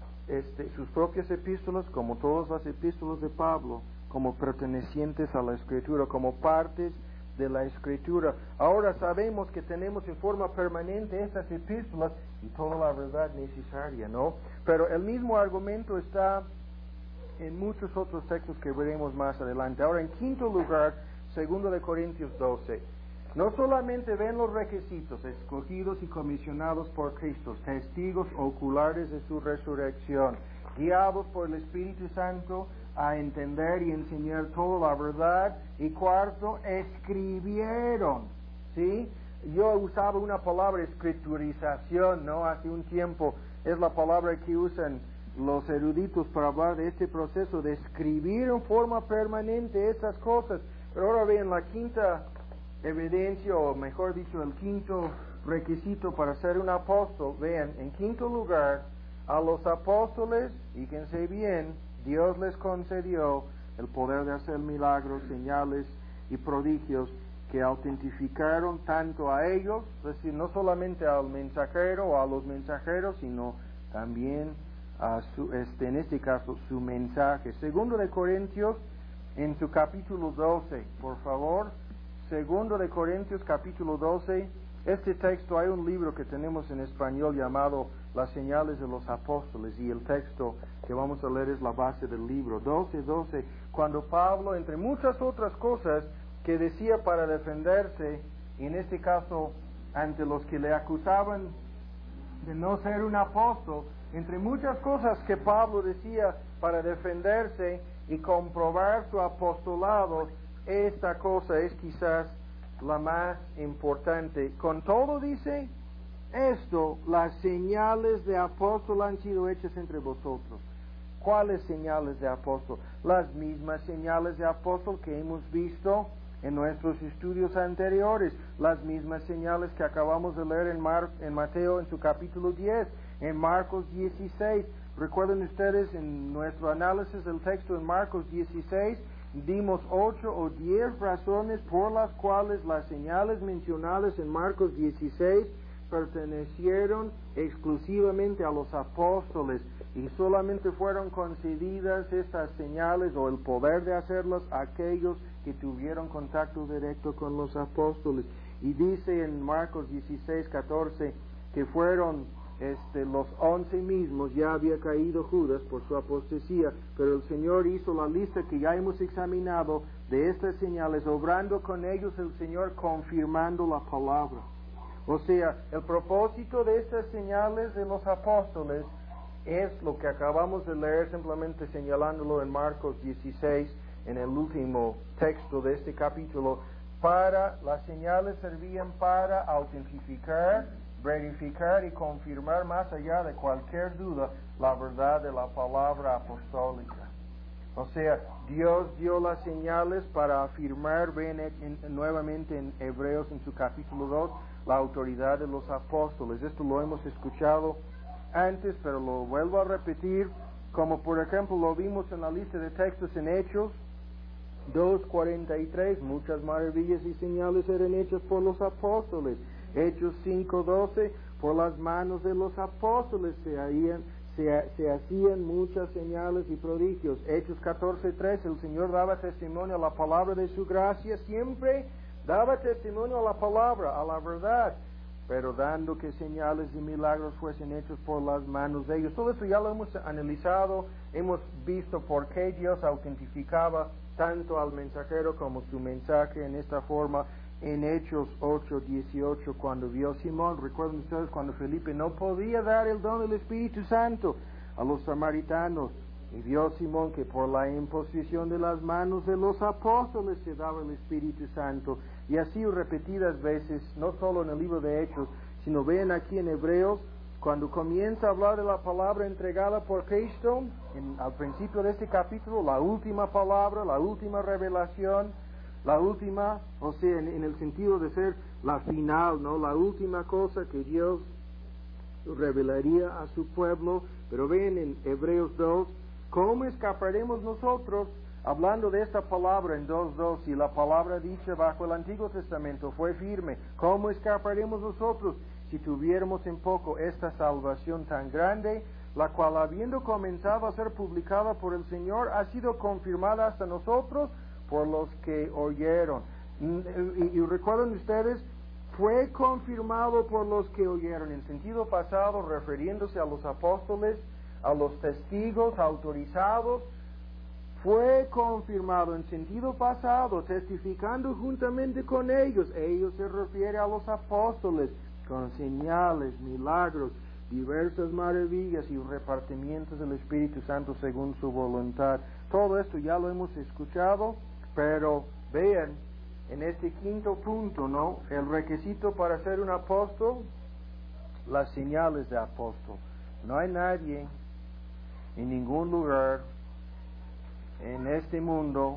epístolas como todas las epístolas de Pablo, como pertenecientes a la escritura, como partes de la escritura. Ahora sabemos que tenemos en forma permanente estas epístolas y toda la verdad necesaria, ¿no? Pero el mismo argumento está en muchos otros textos que veremos más adelante. Ahora, en quinto lugar, 2 de Corintios 12. No solamente ven los requisitos, escogidos y comisionados por Cristo, testigos oculares de su resurrección, guiados por el Espíritu Santo a entender y enseñar toda la verdad. Y cuarto, escribieron, ¿sí? Yo usaba una palabra, escriturización, ¿no? Hace un tiempo, es la palabra que usan los eruditos para hablar de este proceso de escribir en forma permanente esas cosas. Pero ahora vean la quinta evidencia, o mejor dicho, el quinto requisito para ser un apóstol. Vean, en quinto lugar, a los apóstoles, fíjense bien, Dios les concedió el poder de hacer milagros, señales y prodigios que autentificaron tanto a ellos, es decir, no solamente al mensajero o a los mensajeros, sino también a en este caso, su mensaje. Segundo de Corintios, en su capítulo 12, por favor. Segundo de Corintios, capítulo 12. Este texto, hay un libro que tenemos en español llamado Las señales de los apóstoles, y el texto que vamos a leer es la base del libro. 12:12, cuando Pablo, entre muchas otras cosas que decía para defenderse, en este caso ante los que le acusaban de no ser un apóstol, entre muchas cosas que Pablo decía para defenderse y comprobar su apostolado, esta cosa es quizás la más importante. Con todo, dice, esto, las señales de apóstol han sido hechas entre vosotros. ¿Cuáles señales de apóstol? Las mismas señales de apóstol que hemos visto en nuestros estudios anteriores, las mismas señales que acabamos de leer en Mateo en su capítulo 10, en Marcos 16. Recuerden ustedes, en nuestro análisis del texto en Marcos 16, dimos 8 o 10 razones por las cuales las señales mencionadas en Marcos 16 pertenecieron exclusivamente a los apóstoles, y solamente fueron concedidas estas señales o el poder de hacerlas a aquellos que tuvieron contacto directo con los apóstoles. Y dice en Marcos 16:14 que fueron los 11 mismos. Ya había caído Judas por su apostasía, pero el Señor hizo la lista que ya hemos examinado de estas señales, obrando con ellos el Señor, confirmando la palabra. O sea, el propósito de estas señales de los apóstoles es lo que acabamos de leer, simplemente señalándolo en Marcos 16, en el último texto de este capítulo. Las señales servían para autentificar, verificar y confirmar más allá de cualquier duda la verdad de la palabra apostólica. O sea, Dios dio las señales para afirmar, ven nuevamente en Hebreos en su capítulo 2, la autoridad de los apóstoles. Esto lo hemos escuchado antes, pero lo vuelvo a repetir, como por ejemplo lo vimos en la lista de textos en Hechos 2:43, muchas maravillas y señales eran hechas por los apóstoles. Hechos 5:12, por las manos de los apóstoles se hacían muchas señales y prodigios. Hechos 14:3, el Señor daba testimonio a la palabra de su gracia, siempre daba testimonio a la palabra, a la verdad, pero dando que señales y milagros fuesen hechos por las manos de ellos. Todo esto ya lo hemos analizado, hemos visto por qué Dios autentificaba tanto al mensajero como su mensaje en esta forma. en Hechos 8:18, cuando vio Simón, recuerden ustedes cuando Felipe no podía dar el don del Espíritu Santo a los samaritanos, y vio Simón que por la imposición de las manos de los apóstoles se daba el Espíritu Santo, y así repetidas veces, no solo en el libro de Hechos, sino vean aquí en Hebreos, cuando comienza a hablar de la palabra entregada por Cristo, al principio de este capítulo, la última palabra, la última revelación, la última, o sea, en el sentido de ser la final, ¿no? La última cosa que Dios revelaría a su pueblo. Pero ven en Hebreos 2, ¿cómo escaparemos nosotros? Hablando de esta palabra en 2:2, si la palabra dicha bajo el Antiguo Testamento fue firme, ¿cómo escaparemos nosotros si tuviéramos en poco esta salvación tan grande, la cual habiendo comenzado a ser publicada por el Señor, ha sido confirmada hasta nosotros por los que oyeron? Y recuerden ustedes, fue confirmado por los que oyeron, en sentido pasado, refiriéndose a los apóstoles, a los testigos autorizados. Fue confirmado en sentido pasado, testificando juntamente con ellos. Ellos se refiere a los apóstoles, con señales, milagros, diversas maravillas y repartimientos del Espíritu Santo según su voluntad. Todo esto ya lo hemos escuchado, pero vean, en este quinto punto, ¿no? El requisito para ser un apóstol, las señales de apóstol. No hay nadie en ningún lugar en este mundo,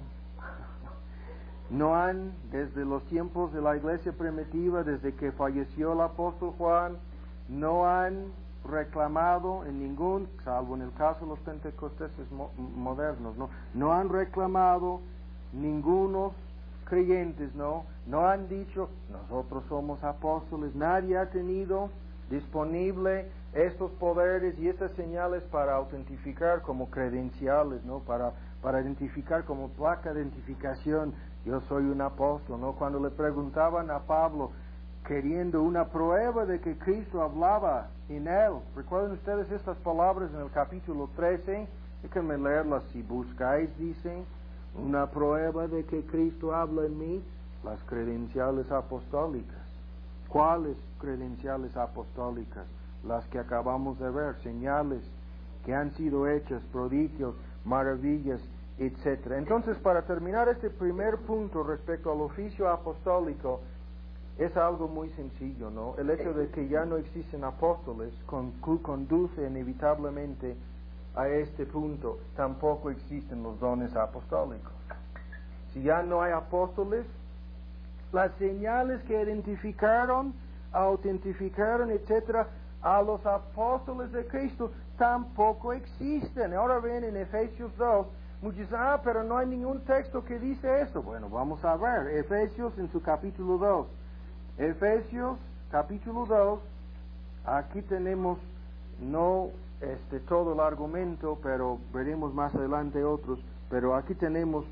no han, desde los tiempos de la iglesia primitiva, desde que falleció el apóstol Juan, no han reclamado en ningún, salvo en el caso de los pentecosteses modernos, no han reclamado ningunos creyentes, no han dicho, nosotros somos apóstoles. Nadie ha tenido disponible estos poderes y estas señales para autentificar como credenciales, ¿no? Para identificar como placa de identificación, yo soy un apóstol, ¿no? Cuando le preguntaban a Pablo, queriendo una prueba de que Cristo hablaba en él, recuerden ustedes estas palabras en el capítulo 13, déjenme leerlas: si buscáis, dicen, una prueba de que Cristo habla en mí, las credenciales apostólicas. ¿Cuáles credenciales apostólicas? Las que acabamos de ver, señales que han sido hechas, prodigios, maravillas, etc. Entonces, para terminar este primer punto respecto al oficio apostólico, es algo muy sencillo, ¿no? El hecho de que ya no existen apóstoles conduce inevitablemente a este punto. Tampoco existen los dones apostólicos. Si ya no hay apóstoles, las señales que identificaron, autentificaron, etc., a los apóstoles de Cristo tampoco existen. Ahora ven en Efesios 2, muchos dicen, pero no hay ningún texto que dice eso. Bueno, vamos a ver, Efesios en su capítulo 2. Efesios capítulo 2, aquí tenemos no todo el argumento, pero veremos más adelante otros, pero aquí tenemos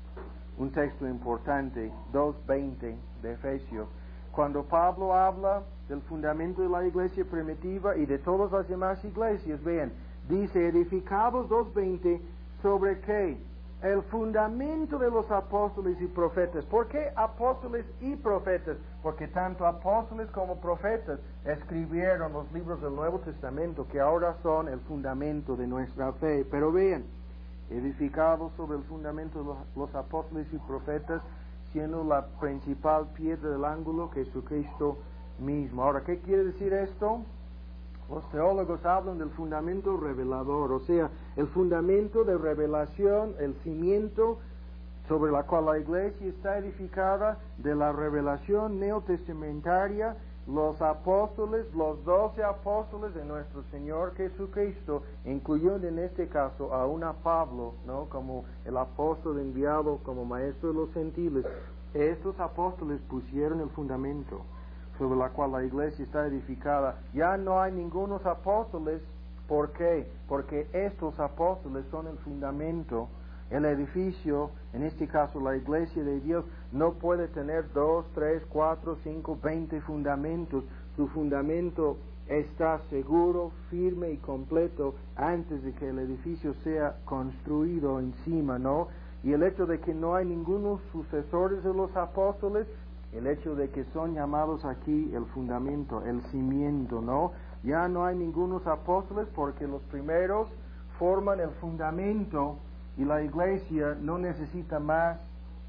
un texto importante, 2:20 de Efesios. Cuando Pablo habla del fundamento de la iglesia primitiva y de todas las demás iglesias, vean, dice, edificados 2:20, ¿sobre qué? El fundamento de los apóstoles y profetas. ¿Por qué apóstoles y profetas? Porque tanto apóstoles como profetas escribieron los libros del Nuevo Testamento, que ahora son el fundamento de nuestra fe. Pero vean, edificados sobre el fundamento de los apóstoles y profetas, siendo la principal piedra del ángulo Jesucristo mismo. Ahora, ¿qué quiere decir esto? Los teólogos hablan del fundamento revelador, o sea, el fundamento de revelación, el cimiento sobre la cual la iglesia está edificada, de la revelación neotestamentaria. Los apóstoles, los 12 apóstoles de nuestro Señor Jesucristo, incluyendo en este caso aún a Pablo, ¿no? Como el apóstol enviado como maestro de los gentiles, estos apóstoles pusieron el fundamento sobre la cual la iglesia está edificada. Ya no hay ningunos apóstoles. ¿Por qué? Porque estos apóstoles son el fundamento. El edificio, en este caso la iglesia de Dios, no puede tener 2, 3, 4, 5, 20 fundamentos. Su fundamento está seguro, firme y completo antes de que el edificio sea construido encima, ¿no? Y el hecho de que no hay ningunos sucesores de los apóstoles el hecho de que son llamados aquí el fundamento, el cimiento, ¿no? Ya no hay ningunos apóstoles porque los primeros forman el fundamento y la iglesia no necesita más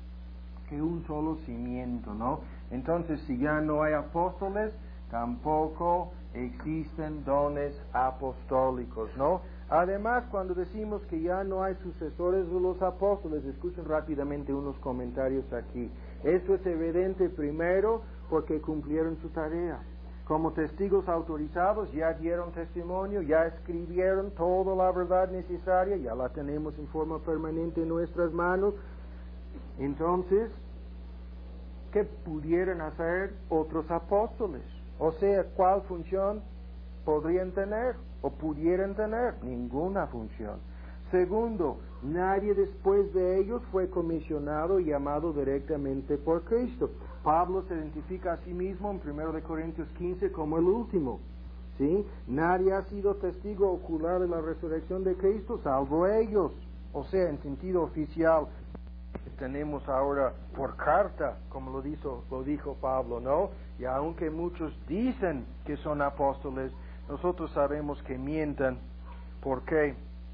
que un solo cimiento, ¿no? Entonces, si ya no hay apóstoles, tampoco existen dones apostólicos, ¿no? Además, cuando decimos que ya no hay sucesores de los apóstoles, escuchen rápidamente unos comentarios aquí. Esto es evidente primero porque cumplieron su tarea. Como testigos autorizados ya dieron testimonio, ya escribieron toda la verdad necesaria, ya la tenemos en forma permanente en nuestras manos. Entonces, ¿qué pudieran hacer otros apóstoles? O sea, ¿cuál función podrían tener o pudieran tener? Ninguna función. Segundo, nadie después de ellos fue comisionado y llamado directamente por Cristo. Pablo se identifica a sí mismo en 1 Corintios 15 como el último. ¿Sí? Nadie ha sido testigo ocular de la resurrección de Cristo salvo ellos. O sea, en sentido oficial, tenemos ahora por carta, como lo dijo Pablo, ¿no? Y aunque muchos dicen que son apóstoles, nosotros sabemos que mientan. ¿Por qué?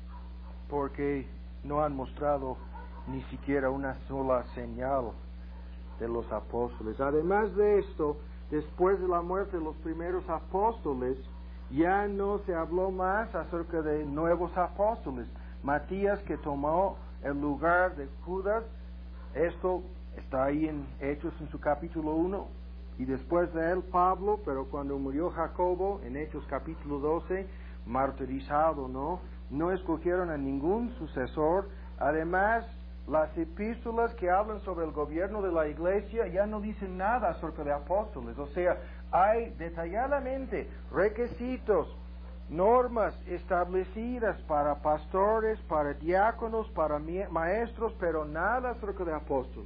Porque no han mostrado ni siquiera una sola señal de los apóstoles. Además de esto, después de la muerte de los primeros apóstoles, ya no se habló más acerca de nuevos apóstoles. Matías, que tomó el lugar de Judas, esto está ahí en Hechos en su capítulo 1, y después de él Pablo, pero cuando murió Jacobo, en Hechos capítulo 12, martirizado, ¿no? No escogieron a ningún sucesor. Además, las epístolas que hablan sobre el gobierno de la iglesia ya no dicen nada acerca de apóstoles. O sea, hay detalladamente requisitos, normas establecidas para pastores, para diáconos, para maestros, pero nada acerca de apóstoles.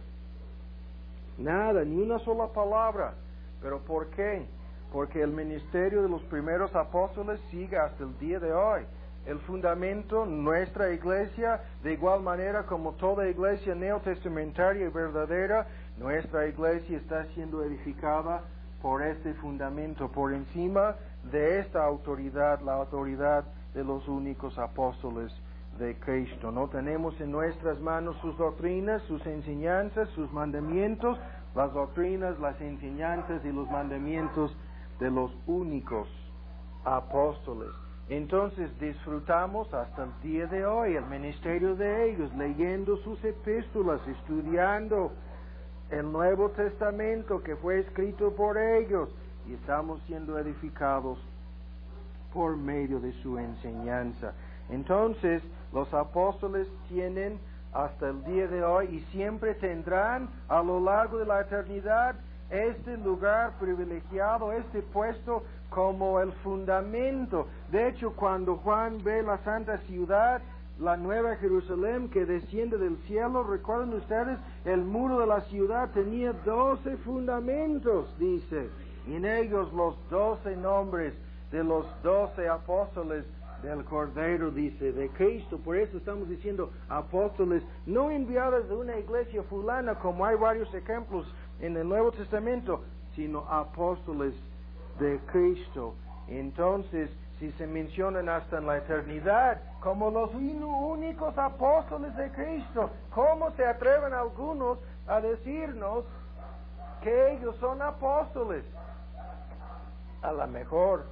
Nada, ni una sola palabra. ¿Pero por qué? Porque el ministerio de los primeros apóstoles sigue hasta el día de hoy. El fundamento, nuestra iglesia, de igual manera como toda iglesia neotestamentaria y verdadera, nuestra iglesia está siendo edificada por este fundamento, por encima de esta autoridad, la autoridad de los únicos apóstoles de Cristo. No tenemos en nuestras manos sus doctrinas, sus enseñanzas, sus mandamientos, las doctrinas, las enseñanzas y los mandamientos de los únicos apóstoles. Entonces disfrutamos hasta el día de hoy el ministerio de ellos, leyendo sus epístolas, estudiando el Nuevo Testamento que fue escrito por ellos, y estamos siendo edificados por medio de su enseñanza. Entonces, los apóstoles tienen hasta el día de hoy y siempre tendrán a lo largo de la eternidad este lugar privilegiado, este puesto como el fundamento. De hecho, cuando Juan ve la santa ciudad, la nueva Jerusalén que desciende del cielo, recuerden ustedes, el muro de la ciudad tenía 12 fundamentos, dice, y en ellos los 12 nombres de los 12 apóstoles del Cordero, dice, de Cristo. Por eso estamos diciendo apóstoles, no enviados de una iglesia fulana, como hay varios ejemplos en el Nuevo Testamento, sino apóstoles de Cristo. Entonces, si se mencionan hasta en la eternidad como los únicos apóstoles de Cristo, ¿cómo se atreven algunos a decirnos que ellos son apóstoles? A lo mejor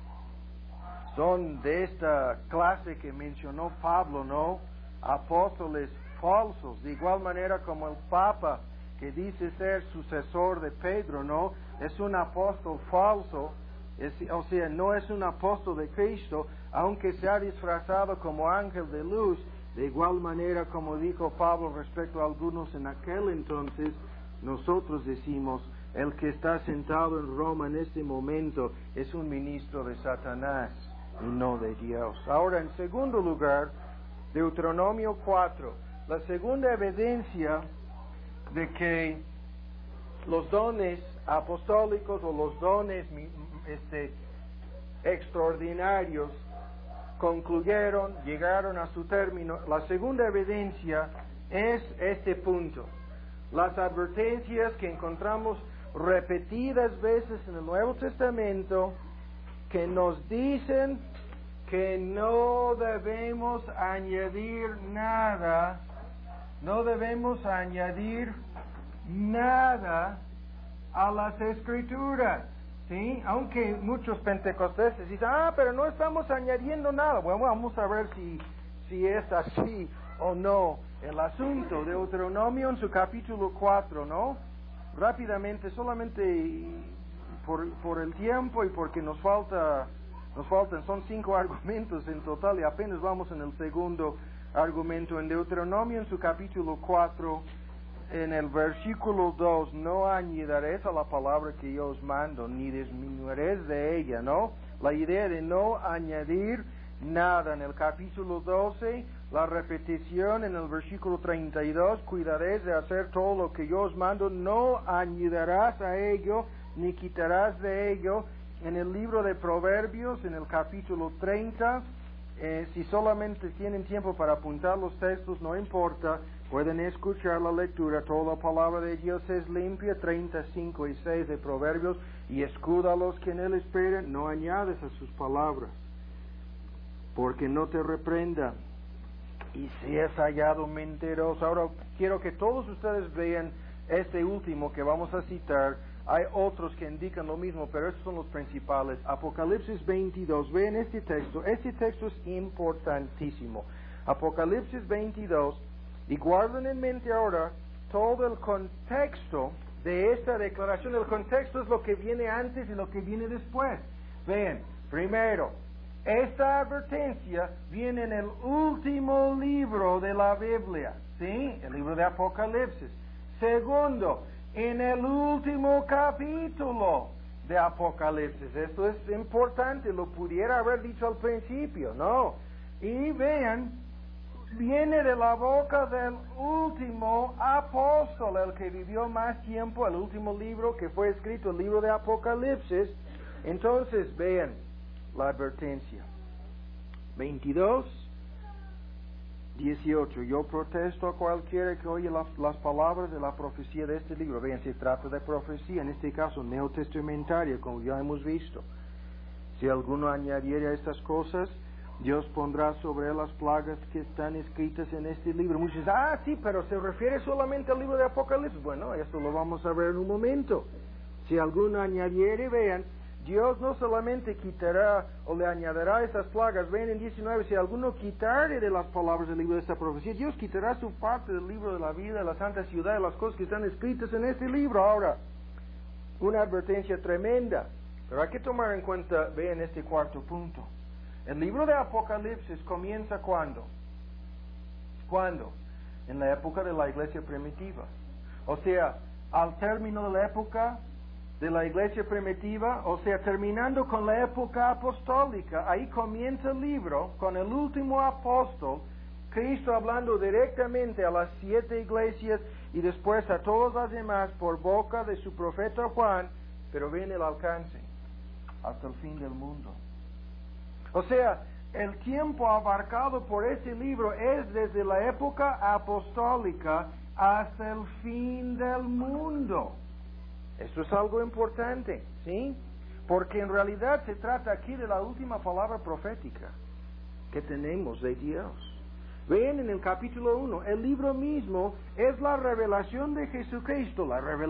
son de esta clase que mencionó Pablo, ¿no? Apóstoles falsos, de igual manera como el Papa, que dice ser sucesor de Pedro, ¿no? Es un apóstol falso, o sea, no es un apóstol de Cristo, aunque se ha disfrazado como ángel de luz. De igual manera, como dijo Pablo respecto a algunos en aquel entonces, nosotros decimos, el que está sentado en Roma en este momento es un ministro de Satanás y no de Dios. Ahora, en segundo lugar, Deuteronomio 4, la segunda evidencia de que los dones apostólicos o los dones extraordinarios llegaron a su término. La segunda evidencia es este punto. las advertencias que encontramos repetidas veces en el Nuevo Testamento que nos dicen que no debemos añadir nada, a las Escrituras, ¿sí? Aunque muchos pentecostales dicen, pero no estamos añadiendo nada. Bueno, vamos a ver si es así o no el asunto. Deuteronomio en su capítulo 4, ¿no? Rápidamente, solamente por el tiempo y porque nos faltan, son 5 argumentos en total y apenas vamos en el segundo argumento. En Deuteronomio en su capítulo 4, en el versículo 2, no añadiréis a la palabra que yo os mando, ni disminuiréis de ella, ¿no? La idea de no añadir nada. En el capítulo 12, la repetición en el versículo 32, cuidaréis de hacer todo lo que yo os mando, no añadirás a ello, ni quitarás de ello. En el libro de Proverbios, en el capítulo 30, si solamente tienen tiempo para apuntar los textos, no importa, pueden escuchar la lectura. Toda la palabra de Dios es limpia, 35 y 6 de Proverbios, y escuda a los que en él esperan, no añades a sus palabras, porque no te reprenda, y si es hallado mentiroso. Ahora, quiero que todos ustedes vean este último que vamos a citar. Hay otros que indican lo mismo, pero estos son los principales. Apocalipsis 22, vean este texto es importantísimo. Apocalipsis 22, y guarden en mente ahora todo el contexto de esta declaración. El contexto es lo que viene antes y lo que viene después. Vean, primero, esta advertencia viene en el último libro de la Biblia, ¿sí? El libro de Apocalipsis. Segundo, en el último capítulo de Apocalipsis. Esto es importante, lo pudiera haber dicho al principio, ¿no? Y vean, viene de la boca del último apóstol, el que vivió más tiempo, el último libro que fue escrito, el libro de Apocalipsis. Entonces, vean la advertencia. 22, 18. Yo protesto a cualquiera que oye las palabras de la profecía de este libro. Vean, se trata de profecía, en este caso neotestamentaria, como ya hemos visto. Si alguno añadiera estas cosas, Dios pondrá sobre él las plagas que están escritas en este libro. Muchos dicen, sí, pero se refiere solamente al libro de Apocalipsis. Bueno, esto lo vamos a ver en un momento. Si alguno añadiere, vean, Dios no solamente quitará o le añadirá esas plagas. Ven en 19, si alguno quitare de las palabras del libro de esta profecía, Dios quitará su parte del libro de la vida, de la santa ciudad, de las cosas que están escritas en este libro. Ahora, una advertencia tremenda, pero hay que tomar en cuenta, vean este cuarto punto. El libro de Apocalipsis comienza ¿cuándo? ¿Cuándo? En la época de la iglesia primitiva. O sea, al término de la época de la iglesia primitiva, o sea, terminando con la época apostólica, ahí comienza el libro con el último apóstol, Cristo hablando directamente a las 7 iglesias y después a todas las demás por boca de su profeta Juan, pero viene el alcance hasta el fin del mundo. O sea, el tiempo abarcado por ese libro es desde la época apostólica hasta el fin del mundo. Esto es algo importante, ¿sí? Porque en realidad se trata aquí de la última palabra profética que tenemos de Dios. Ven en el capítulo 1, el libro mismo es la revelación de Jesucristo,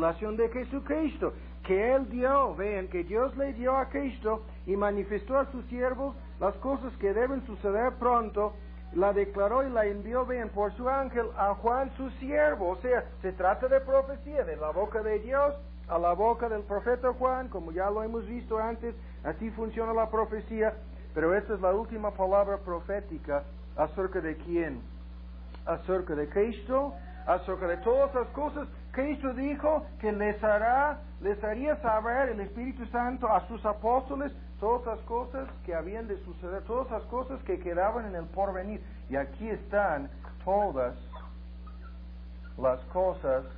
que Él dio. Vean que Dios le dio a Cristo y manifestó a sus siervos las cosas que deben suceder pronto, la declaró y la envió, vean, por su ángel a Juan su siervo. O sea, se trata de profecía de la boca de Dios a la boca del profeta Juan, como ya lo hemos visto antes. Así funciona la profecía, pero esta es la última palabra profética. ¿Acerca de quién? Acerca de Cristo, acerca de todas las cosas. Cristo dijo que les haría saber el Espíritu Santo a sus apóstoles todas las cosas que habían de suceder, todas las cosas que quedaban en el porvenir. Y aquí están todas las cosas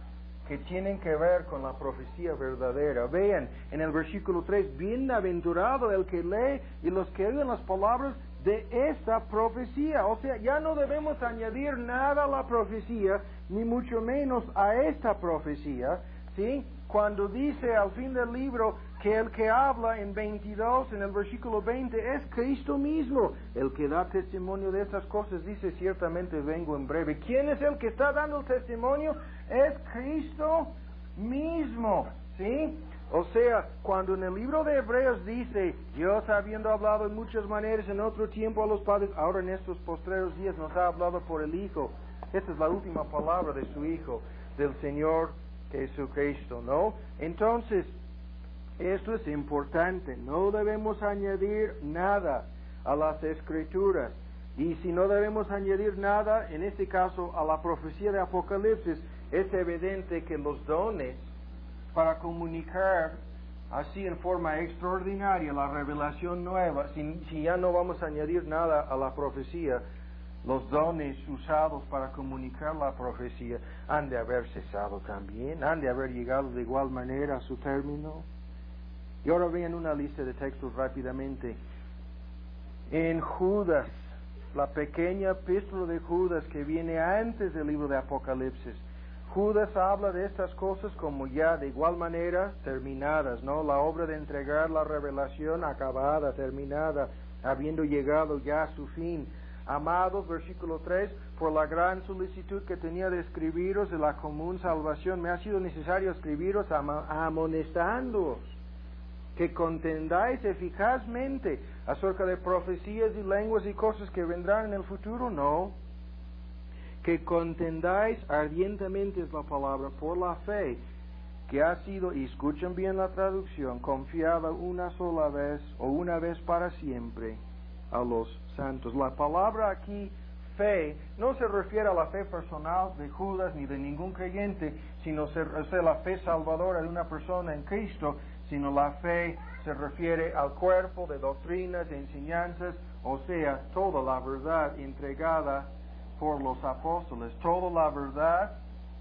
que tienen que ver con la profecía verdadera. Vean, en el versículo 3, bienaventurado el que lee y los que oyen las palabras de esta profecía. O sea, ya no debemos añadir nada a la profecía, ni mucho menos a esta profecía, ¿sí? Cuando dice al fin del libro que el que habla en 22, en el versículo 20, es Cristo mismo. El que da testimonio de estas cosas dice, ciertamente vengo en breve. ¿Quién es el que está dando el testimonio? Es Cristo mismo, ¿sí? O sea, cuando en el libro de Hebreos dice, Dios habiendo hablado en muchas maneras en otro tiempo a los padres, ahora en estos postreros días nos ha hablado por el Hijo. Esta es la última palabra de su Hijo, del Señor Jesucristo, ¿no? Entonces, esto es importante, no debemos añadir nada a las Escrituras. Y si no debemos añadir nada, en este caso, a la profecía de Apocalipsis, es evidente que los dones para comunicar así en forma extraordinaria la revelación nueva, si ya no vamos a añadir nada a la profecía, los dones usados para comunicar la profecía han de haber cesado también, han de haber llegado de igual manera a su término. Y ahora vean una lista de textos rápidamente. En Judas, la pequeña epístola de Judas que viene antes del libro de Apocalipsis, Judas habla de estas cosas como ya de igual manera terminadas, ¿no? La obra de entregar la revelación acabada, terminada, habiendo llegado ya a su fin. Amados, versículo 3, por la gran solicitud que tenía de escribiros de la común salvación, me ha sido necesario escribiros amonestándoos que contendáis eficazmente acerca de profecías y lenguas y cosas que vendrán en el futuro, no. Que contendáis ardientemente es la palabra por la fe que ha sido, y escuchen bien la traducción, confiada una sola vez o una vez para siempre a los santos. La palabra aquí, fe, no se refiere a la fe personal de Judas ni de ningún creyente, sino la fe salvadora de una persona en Cristo, sino la fe se refiere al cuerpo de doctrinas, de enseñanzas, o sea, toda la verdad entregada por los apóstoles, toda la verdad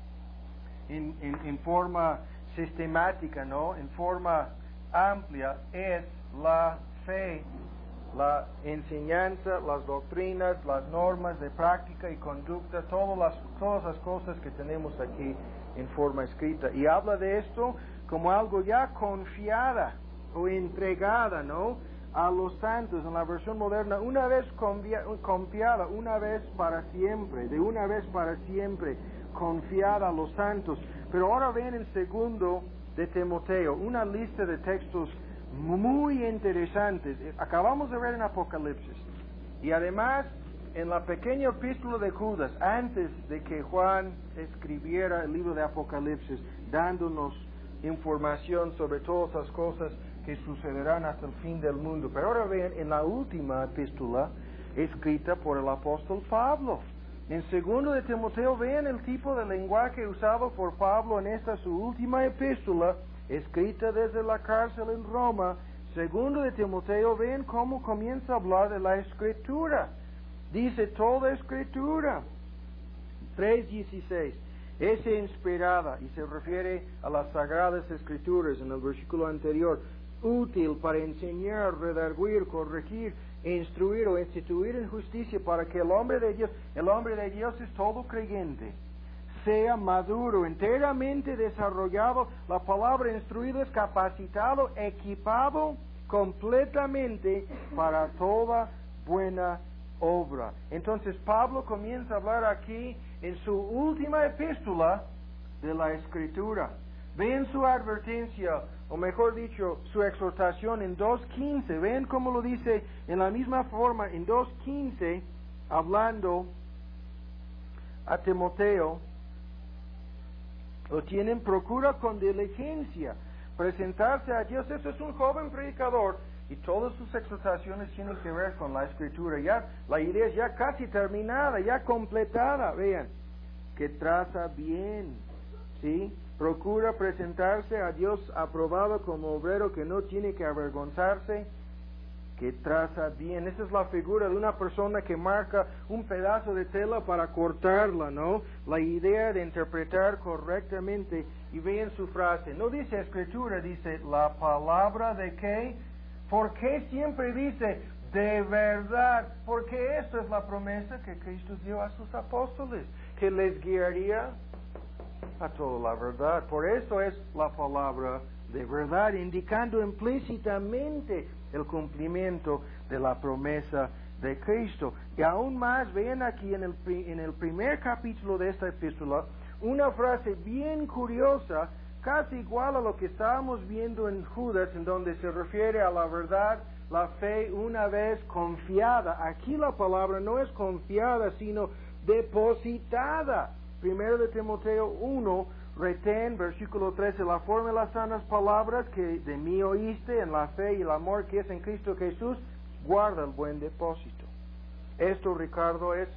en forma sistemática, ¿no? En forma amplia es la fe, la enseñanza, las doctrinas, las normas de práctica y conducta, todas las cosas que tenemos aquí en forma escrita. Y habla de esto como algo ya confiada o entregada, ¿no? A los santos, en la versión moderna, una vez confiada, una vez para siempre, de una vez para siempre, confiada a los santos. Pero ahora ven en segundo de Timoteo, una lista de textos muy interesantes. Acabamos de ver en Apocalipsis. Y además, en la pequeña epístola de Judas, antes de que Juan escribiera el libro de Apocalipsis, dándonos información sobre todas las cosas que sucederán hasta el fin del mundo. Pero ahora vean, en la última epístola, escrita por el apóstol Pablo. En segundo de Timoteo, vean el tipo de lenguaje usado por Pablo en esta su última epístola, escrita desde la cárcel en Roma. Segundo de Timoteo, vean cómo comienza a hablar de la Escritura. Dice, toda Escritura. 3:16. Es inspirada, y se refiere a las Sagradas Escrituras en el versículo anterior, útil para enseñar, redarguir, corregir, instruir o instituir en justicia, para que el hombre de Dios es todo creyente, sea maduro, enteramente desarrollado, la palabra instruido es capacitado, equipado completamente para toda buena obra. Entonces Pablo comienza a hablar aquí en su última epístola de la Escritura. Ven su advertencia, o mejor dicho, su exhortación en 2:15. Ven cómo lo dice en la misma forma en 2:15, hablando a Timoteo. Lo tienen, procura con diligencia presentarse a Dios. Eso es un joven predicador y todas sus exhortaciones tienen que ver con la Escritura. Ya la idea es ya casi terminada, ya completada. Vean, que traza bien, ¿sí? Procura presentarse a Dios aprobado como obrero que no tiene que avergonzarse, que traza bien. Esa es la figura de una persona que marca un pedazo de tela para cortarla, ¿no? La idea de interpretar correctamente. Y vean su frase, no dice escritura, dice la palabra de qué. ¿Por qué siempre dice de verdad? Porque esto es la promesa que Cristo dio a sus apóstoles, que les guiaría a toda la verdad. Por eso es la palabra de verdad, indicando implícitamente el cumplimiento de la promesa de Cristo. Y aún más, vean aquí en el primer capítulo de esta epístola, una frase bien curiosa, casi igual a lo que estábamos viendo en Judas, en donde se refiere a la verdad, la fe una vez confiada. Aquí la palabra no es confiada, sino depositada. Primero de Timoteo 1, retén, versículo 13, la forma de las sanas palabras que de mí oíste en la fe y el amor que es en Cristo Jesús, guarda el buen depósito. Esto, Ricardo, es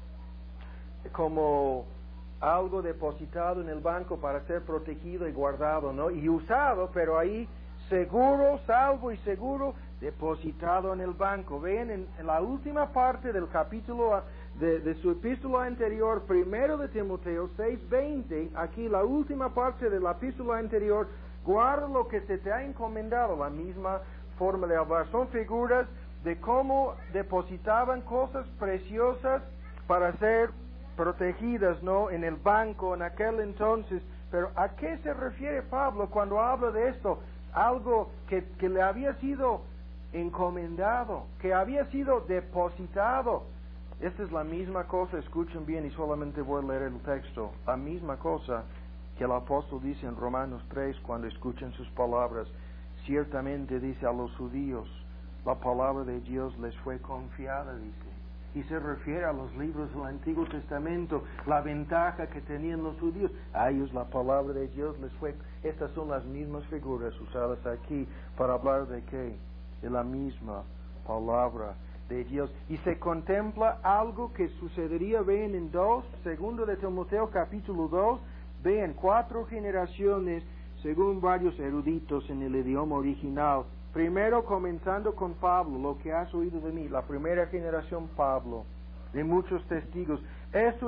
como algo depositado en el banco para ser protegido y guardado, ¿no? Y usado, pero ahí seguro, salvo y seguro, depositado en el banco. Ven en la última parte del capítulo de su epístola anterior, primero de Timoteo 6:20, aquí la última parte de la epístola anterior, guarda lo que se te ha encomendado, la misma forma de hablar. Son figuras de cómo depositaban cosas preciosas para ser protegidas, ¿no? En el banco en aquel entonces. Pero ¿a qué se refiere Pablo cuando habla de esto? Algo que le había sido encomendado, que había sido depositado. Esta es la misma cosa, escuchen bien y solamente voy a leer el texto, la misma cosa que el apóstol dice en Romanos 3 cuando escuchan sus palabras. Ciertamente dice a los judíos, la palabra de Dios les fue confiada, dice. Y se refiere a los libros del Antiguo Testamento, la ventaja que tenían los judíos. A ellos la palabra de Dios les fue. Estas son las mismas figuras usadas aquí para hablar de qué, de la misma palabra de Dios. Y se contempla algo que sucedería, ven en 2, segundo de Timoteo capítulo 2, ven 4 generaciones según varios eruditos en el idioma original. Primero comenzando con Pablo, lo que has oído de mí, la primera generación Pablo, de muchos testigos. Esto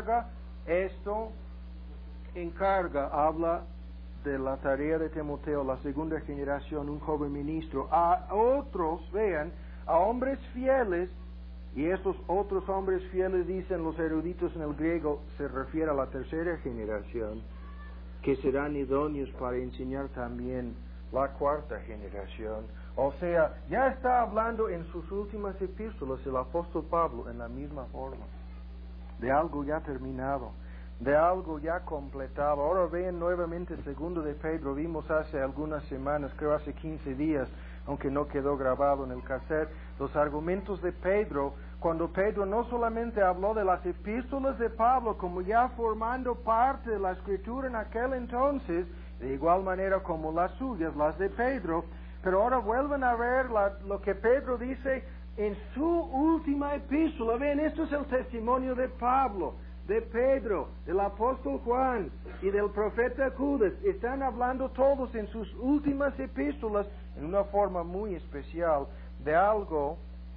encarga, habla de la tarea de Timoteo, la segunda generación, un joven ministro. A otros, vean, a hombres fieles, y estos otros hombres fieles, dicen los eruditos en el griego, se refiere a la tercera generación, que serán idóneos para enseñar también la cuarta generación. O sea, ya está hablando en sus últimas epístolas el apóstol Pablo en la misma forma, de algo ya terminado, de algo ya completado. Ahora vean nuevamente el segundo de Pedro, vimos hace algunas semanas, creo hace 15 días, aunque no quedó grabado en el cassette, los argumentos de Pedro, cuando Pedro no solamente habló de las epístolas de Pablo como ya formando parte de la escritura en aquel entonces, de igual manera como las suyas, las de Pedro, pero ahora vuelven a ver lo que Pedro dice en su última epístola. Ven, esto es el testimonio de Pablo, de Pedro, del apóstol Juan y del profeta Judas. Están hablando todos en sus últimas epístolas en una forma muy especial de algo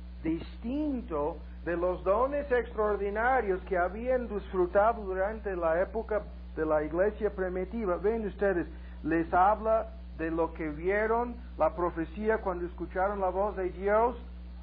distinto de los dones extraordinarios que habían disfrutado durante la época de la iglesia primitiva. Ven ustedes, les habla de lo que vieron, la profecía cuando escucharon la voz de Dios,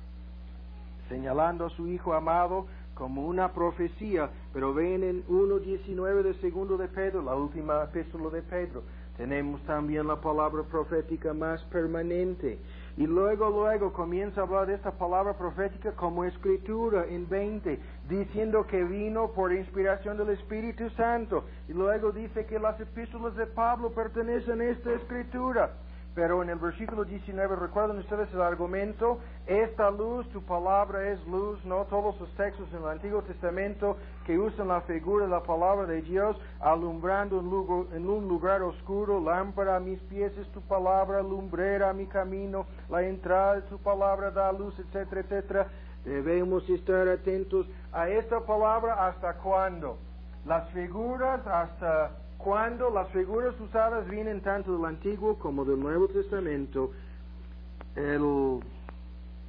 señalando a su Hijo amado como una profecía. Pero ven en 1:19 de segundo de Pedro, la última epístola de Pedro, tenemos también la palabra profética más permanente. Y luego comienza a hablar de esta palabra profética como escritura en 20, diciendo que vino por inspiración del Espíritu Santo. Y luego dice que las epístolas de Pablo pertenecen a esta escritura. Pero en el versículo 19, ¿recuerdan ustedes el argumento? Esta luz, tu palabra es luz, ¿no? Todos los textos en el Antiguo Testamento que usan la figura de la palabra de Dios, alumbrando en un lugar oscuro, lámpara a mis pies es tu palabra, lumbrera a mi camino, la entrada de tu palabra da luz, etcétera, etcétera. Debemos estar atentos a esta palabra. ¿Hasta cuándo? Las figuras, hasta cuando las figuras usadas vienen tanto del Antiguo como del Nuevo Testamento.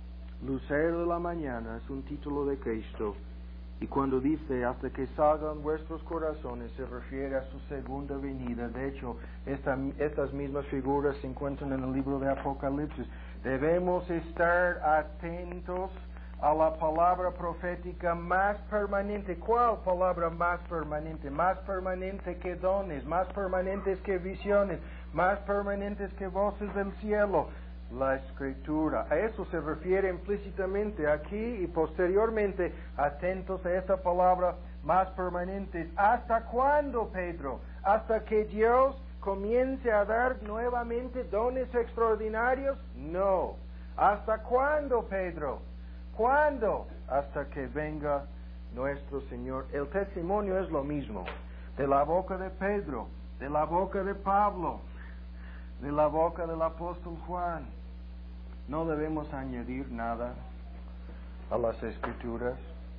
Lucero de la mañana es un título de Cristo. Y cuando dice hasta que salgan vuestros corazones, se refiere a su segunda venida. De hecho, estas mismas figuras se encuentran en el libro de Apocalipsis. Debemos estar atentos a la palabra profética más permanente. ¿Cuál palabra más permanente? Más permanente que dones, más permanentes que visiones, más permanentes que voces del cielo. La Escritura. A eso se refiere implícitamente aquí y posteriormente, atentos a esta palabra más permanentes. ¿Hasta cuándo, Pedro? ¿Hasta que Dios comience a dar nuevamente dones extraordinarios? No. ¿Hasta cuándo, Pedro? ¿Cuándo? Hasta que venga nuestro Señor. El testimonio es lo mismo. De la boca de Pedro, de la boca de Pablo, de la boca del apóstol Juan. No debemos añadir nada a las Escrituras.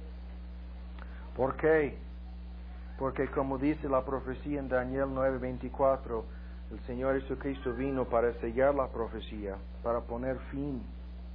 ¿Por qué? Porque como dice la profecía en Daniel 9:24, el Señor Jesucristo vino para sellar la profecía, para poner fin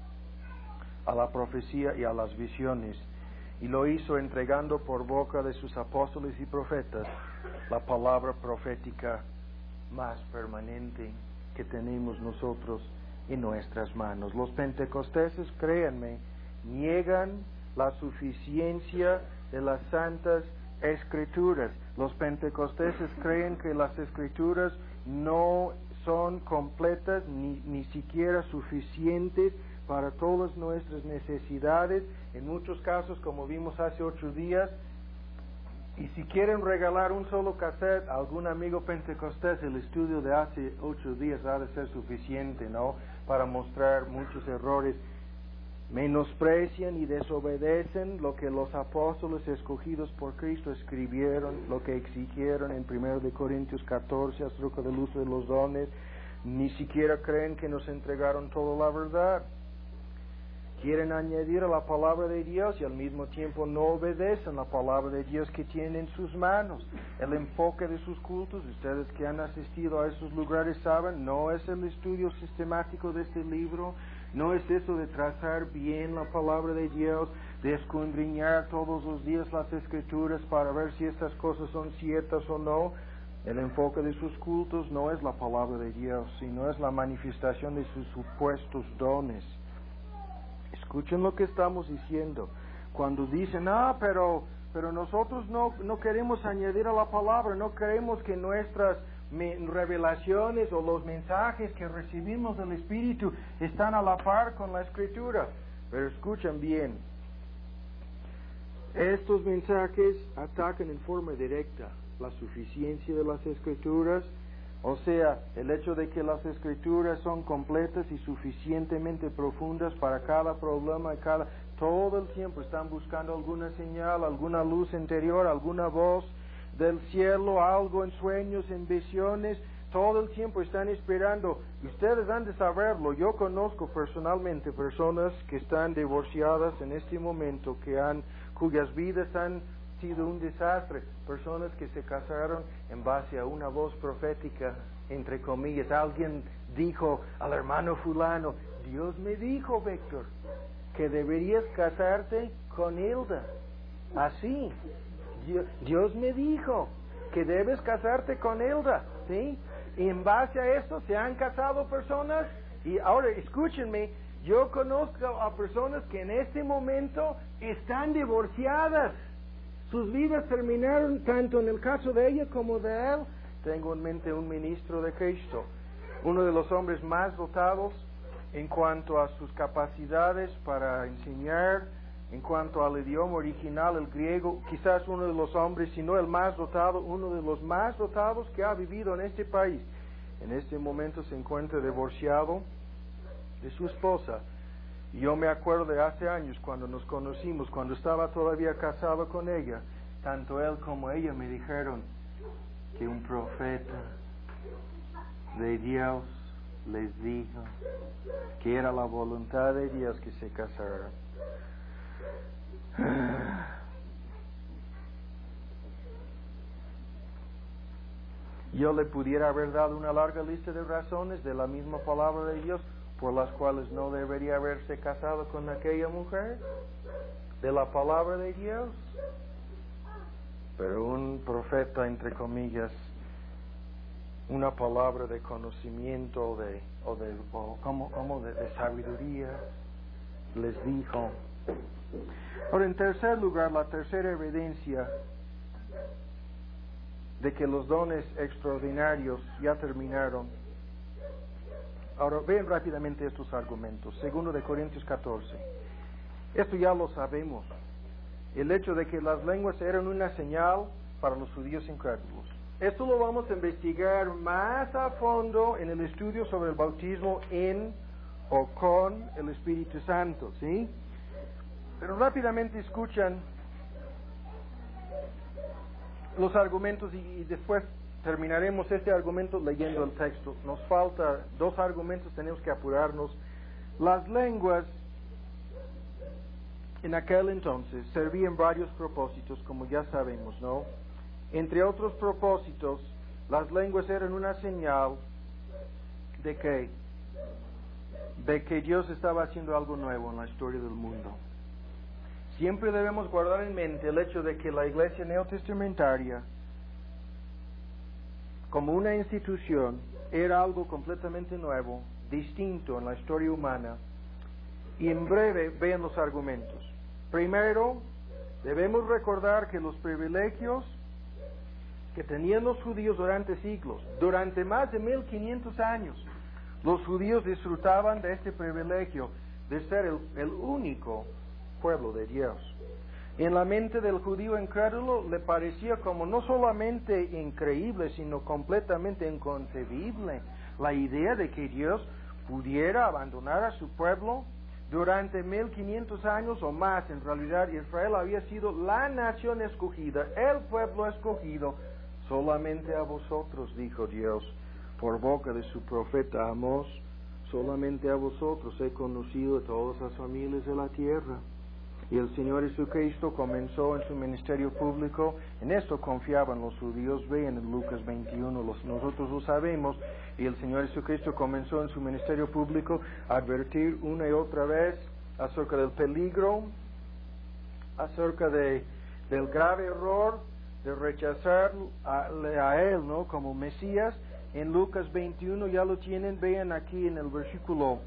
a la profecía y a las visiones. Y lo hizo entregando por boca de sus apóstoles y profetas la palabra profética más permanente que tenemos nosotros en nuestras manos. Los pentecosteses, créanme, niegan la suficiencia de las santas Escrituras. Los pentecosteses creen que las Escrituras no son completas ni siquiera suficientes para todas nuestras necesidades. En muchos casos, como vimos hace 8 días, y si quieren regalar un solo cassette a algún amigo pentecostés, el estudio de hace 8 días ha de ser suficiente, ¿no? Para mostrar muchos errores. Menosprecian y desobedecen lo que los apóstoles escogidos por Cristo escribieron, lo que exigieron en 1 de Corintios 14 acerca del uso de los dones. Ni siquiera creen que nos entregaron toda la verdad. Quieren añadir a la palabra de Dios y al mismo tiempo no obedecen la palabra de Dios que tienen en sus manos. El enfoque de sus cultos, ustedes que han asistido a esos lugares saben, no es el estudio sistemático de este libro, no es eso de trazar bien la palabra de Dios, de escudriñar todos los días las Escrituras para ver si estas cosas son ciertas o no. El enfoque de sus cultos no es la palabra de Dios, sino es la manifestación de sus supuestos dones. Escuchen lo que estamos diciendo. Cuando dicen, pero nosotros no queremos añadir a la palabra, no queremos que nuestras revelaciones o los mensajes que recibimos del Espíritu están a la par con la Escritura. Pero escuchen bien, estos mensajes atacan en forma directa la suficiencia de las Escrituras. O sea, el hecho de que las Escrituras son completas y suficientemente profundas para cada problema, todo el tiempo están buscando alguna señal, alguna luz interior, alguna voz del cielo, algo en sueños, en visiones, todo el tiempo están esperando. Ustedes han de saberlo. Yo conozco personalmente personas que están divorciadas en este momento, cuyas vidas han sido un desastre, personas que se casaron en base a una voz profética, entre comillas. Alguien dijo al hermano fulano, Dios me dijo, Víctor, que deberías casarte con Hilda. Así, Dios me dijo que debes casarte con Hilda, ¿sí? Y en base a esto se han casado personas. Y ahora escúchenme, yo conozco a personas que en este momento están divorciadas. Sus vidas terminaron tanto en el caso de ella como de él. Tengo en mente un ministro de Cristo, uno de los hombres más dotados en cuanto a sus capacidades para enseñar, en cuanto al idioma original, el griego, quizás uno de los hombres, si no el más dotado, uno de los más dotados que ha vivido en este país. En este momento se encuentra divorciado de su esposa. Y yo me acuerdo de hace años cuando nos conocimos, cuando estaba todavía casado con ella, tanto él como ella me dijeron que un profeta de Dios les dijo que era la voluntad de Dios que se casaran. Yo le pudiera haber dado una larga lista de razones de la misma palabra de Dios. por las cuales no debería haberse casado con aquella mujer, de la palabra de Dios. Pero un profeta, entre comillas, una palabra de conocimiento de sabiduría, les dijo. Ahora, en tercer lugar, la tercera evidencia de que los dones extraordinarios ya terminaron. Ahora, vean rápidamente estos argumentos. 2 de Corintios 14. Esto ya lo sabemos. El hecho de que las lenguas eran una señal para los judíos incrédulos. Esto lo vamos a investigar más a fondo en el estudio sobre el bautismo en o con el Espíritu Santo, ¿sí? Pero rápidamente escuchan los argumentos y después terminaremos este argumento leyendo el texto. Nos falta 2 argumentos, tenemos que apurarnos. Las lenguas en aquel entonces servían varios propósitos, como ya sabemos, ¿no? Entre otros propósitos, las lenguas eran una señal de que Dios estaba haciendo algo nuevo en la historia del mundo. Siempre debemos guardar en mente el hecho de que la iglesia neotestamentaria, como una institución, era algo completamente nuevo, distinto en la historia humana. Y en breve vean los argumentos. Primero, debemos recordar que los privilegios que tenían los judíos durante siglos, durante más de 1500 años, los judíos disfrutaban de este privilegio de ser el único pueblo de Dios. En la mente del judío incrédulo le parecía como no solamente increíble, sino completamente inconcebible la idea de que Dios pudiera abandonar a su pueblo durante 1500 años o más. En realidad, Israel había sido la nación escogida, el pueblo escogido. Solamente a vosotros, dijo Dios, por boca de su profeta Amós, solamente a vosotros he conocido a todas las familias de la tierra. Y el Señor Jesucristo comenzó en su ministerio público, en esto confiaban los judíos, vean en Lucas 21, nosotros lo sabemos, y el Señor Jesucristo comenzó en su ministerio público a advertir una y otra vez acerca del peligro, acerca del grave error de rechazar a Él, ¿no?, como Mesías. En Lucas 21 ya lo tienen, vean aquí en el versículo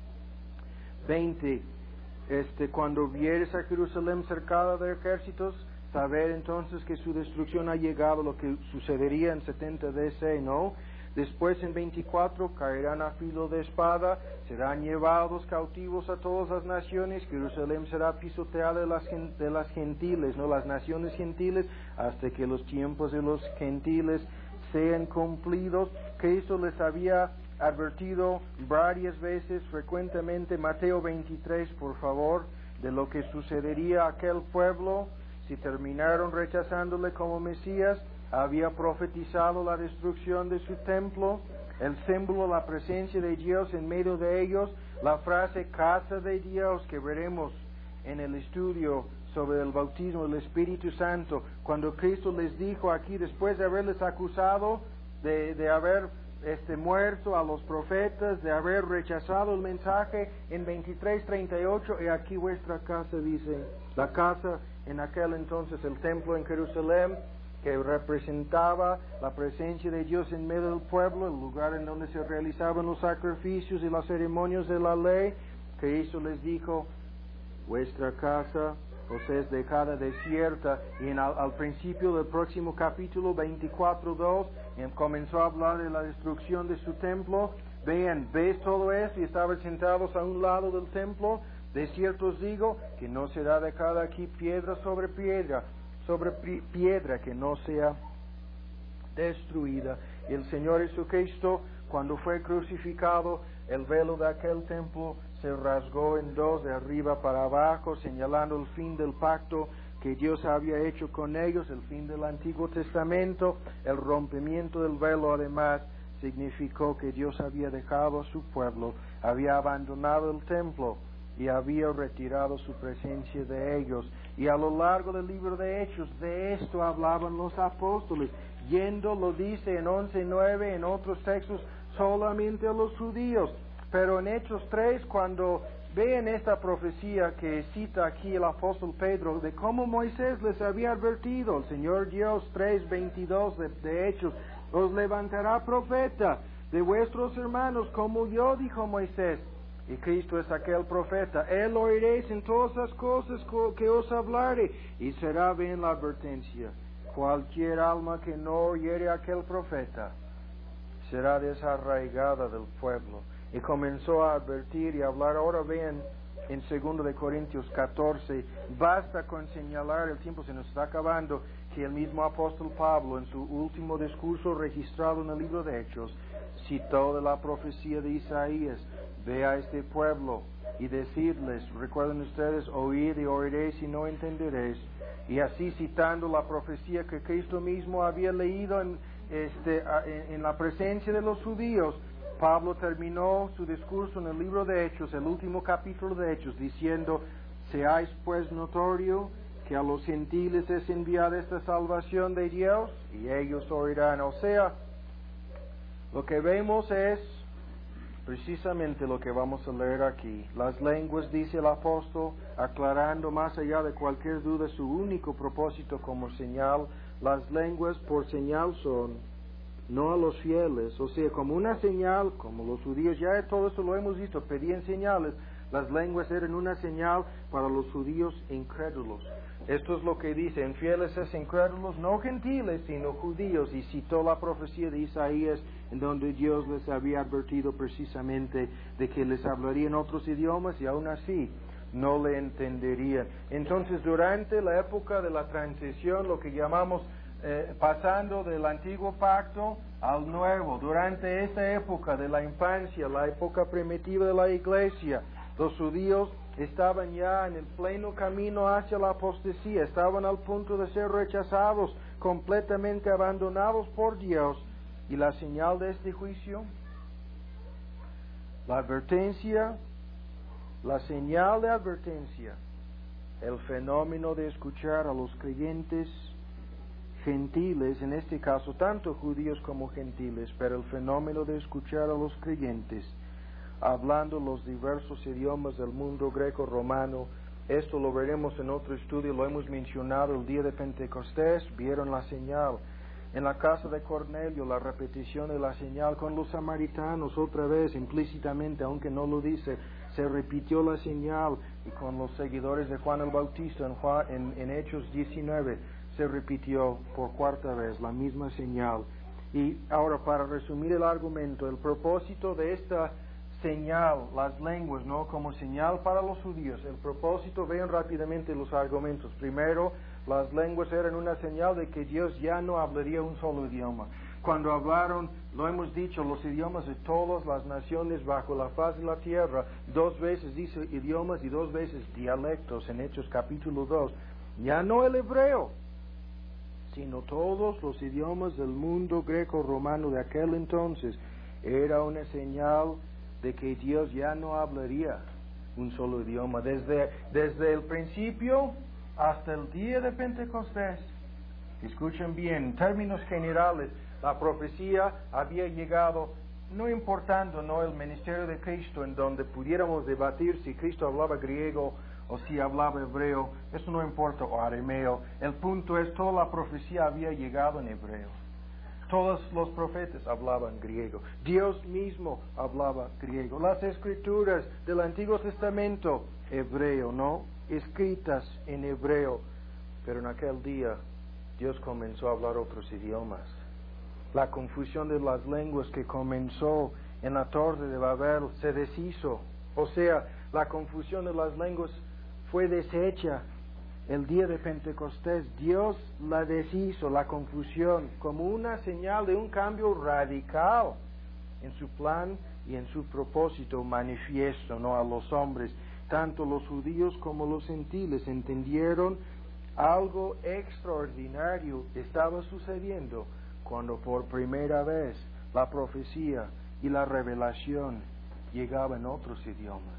20. Cuando vieres a Jerusalén cercada de ejércitos, saber entonces que su destrucción ha llegado, lo que sucedería en 70 DC, ¿no? Después en 24 caerán a filo de espada, serán llevados cautivos a todas las naciones, Jerusalén será pisoteada de las gentiles, ¿no? Las naciones gentiles, hasta que los tiempos de los gentiles sean cumplidos. Cristo les había advertido varias veces, frecuentemente, Mateo 23, por favor, de lo que sucedería a aquel pueblo si terminaron rechazándole como Mesías. Había profetizado la destrucción de su templo, el símbolo, la presencia de Dios en medio de ellos, la frase casa de Dios que veremos en el estudio sobre el bautismo del Espíritu Santo, cuando Cristo les dijo aquí, después de haberles acusado de haber muerto a los profetas, de haber rechazado el mensaje, en 23:38, y aquí vuestra casa, dice, la casa en aquel entonces, el templo en Jerusalén, que representaba la presencia de Dios en medio del pueblo, el lugar en donde se realizaban los sacrificios y las ceremonias de la ley. Cristo les dijo, vuestra casa os es dejada desierta. Y al principio del próximo capítulo 24:2 comenzó a hablar de la destrucción de su templo. Vean, ¿ves todo eso? Y estaban sentados a un lado del templo. De cierto os digo que no será dejada aquí piedra sobre piedra que no sea destruida. Y el Señor Jesucristo, cuando fue crucificado, el velo de aquel templo se rasgó en dos, de arriba para abajo, señalando el fin del pacto que Dios había hecho con ellos, el fin del Antiguo Testamento. El rompimiento del velo, además, significó que Dios había dejado a su pueblo, había abandonado el templo y había retirado su presencia de ellos. Y a lo largo del libro de Hechos, de esto hablaban los apóstoles, yendo, lo dice en 11:9, en otros textos, solamente a los judíos. Pero en Hechos 3, cuando vean esta profecía que cita aquí el apóstol Pedro, de cómo Moisés les había advertido, el Señor Dios 3:22 de Hechos, os levantará profeta de vuestros hermanos, como yo, dijo Moisés. Y Cristo es aquel profeta. Él oiréis en todas las cosas que os hablare, y será bien la advertencia. Cualquier alma que no oyere a aquel profeta será desarraigada del pueblo. Y comenzó a advertir y a hablar. Ahora ven en 2 de Corintios 14, basta con señalar, el tiempo se nos está acabando, que el mismo apóstol Pablo en su último discurso registrado en el libro de Hechos citó de la profecía de Isaías: ve a este pueblo y decirles, recuerden ustedes, oíd y oiréis y no entenderéis. Y así citando la profecía que Cristo mismo había leído en la presencia de los judíos, Pablo terminó su discurso en el libro de Hechos, el último capítulo de Hechos, diciendo: seáis pues notorio que a los gentiles es enviada esta salvación de Dios, y ellos oirán. O sea, lo que vemos es precisamente lo que vamos a leer aquí. Las lenguas, dice el apóstol, aclarando más allá de cualquier duda su único propósito como señal. Las lenguas por señal son, no a los fieles, o sea, como una señal, como los judíos, ya todo eso lo hemos visto, pedían señales. Las lenguas eran una señal para los judíos incrédulos. Esto es lo que dice: infieles es incrédulos, no gentiles, sino judíos. Y citó la profecía de Isaías, en donde Dios les había advertido precisamente de que les hablaría en otros idiomas y aún así no le entenderían. Entonces, durante la época de la transición, lo que llamamos pasando del antiguo pacto al nuevo, durante esta época de la infancia, la época primitiva de la iglesia, los judíos estaban ya en el pleno camino hacia la apostasía, estaban al punto de ser rechazados, completamente abandonados por Dios. Y la señal de este juicio, la advertencia, la señal de advertencia, el fenómeno de escuchar a los creyentes gentiles, en este caso tanto judíos como gentiles, pero el fenómeno de escuchar a los creyentes hablando los diversos idiomas del mundo greco-romano. Esto lo veremos en otro estudio, lo hemos mencionado el día de Pentecostés. Vieron la señal en la casa de Cornelio, la repetición de la señal con los samaritanos, otra vez implícitamente, aunque no lo dice, se repitió la señal. Y con los seguidores de Juan el Bautista en Hechos 19 se repitió por cuarta vez la misma señal. Y ahora, para resumir el argumento, el propósito de esta señal, las lenguas, ¿no?, como señal para los judíos, el propósito, vean rápidamente los argumentos. Primero, las lenguas eran una señal de que Dios ya no hablaría un solo idioma. Cuando hablaron, lo hemos dicho, los idiomas de todas las naciones bajo la faz de la tierra, 2 veces dice idiomas y 2 veces dialectos en Hechos capítulo 2, ya no el hebreo, sino todos los idiomas del mundo greco-romano de aquel entonces. Era una señal de que Dios ya no hablaría un solo idioma. Desde el principio hasta el día de Pentecostés, escuchen bien, en términos generales, la profecía había llegado, no importando el ministerio de Cristo, en donde pudiéramos debatir si Cristo hablaba griego o si hablaba hebreo, eso no importa, o arameo. El punto es, toda la profecía había llegado en hebreo. Todos los profetas hablaban griego. Dios mismo hablaba griego. Las escrituras del Antiguo Testamento, hebreo, ¿no?, escritas en hebreo. Pero en aquel día, Dios comenzó a hablar otros idiomas. La confusión de las lenguas que comenzó en la Torre de Babel se deshizo. O sea, la confusión de las lenguas fue deshecha. El día de Pentecostés, Dios la deshizo, la confusión, como una señal de un cambio radical en su plan y en su propósito manifiesto, ¿no?, a los hombres. Tanto los judíos como los gentiles entendieron algo extraordinario estaba sucediendo cuando por primera vez la profecía y la revelación llegaban en otros idiomas.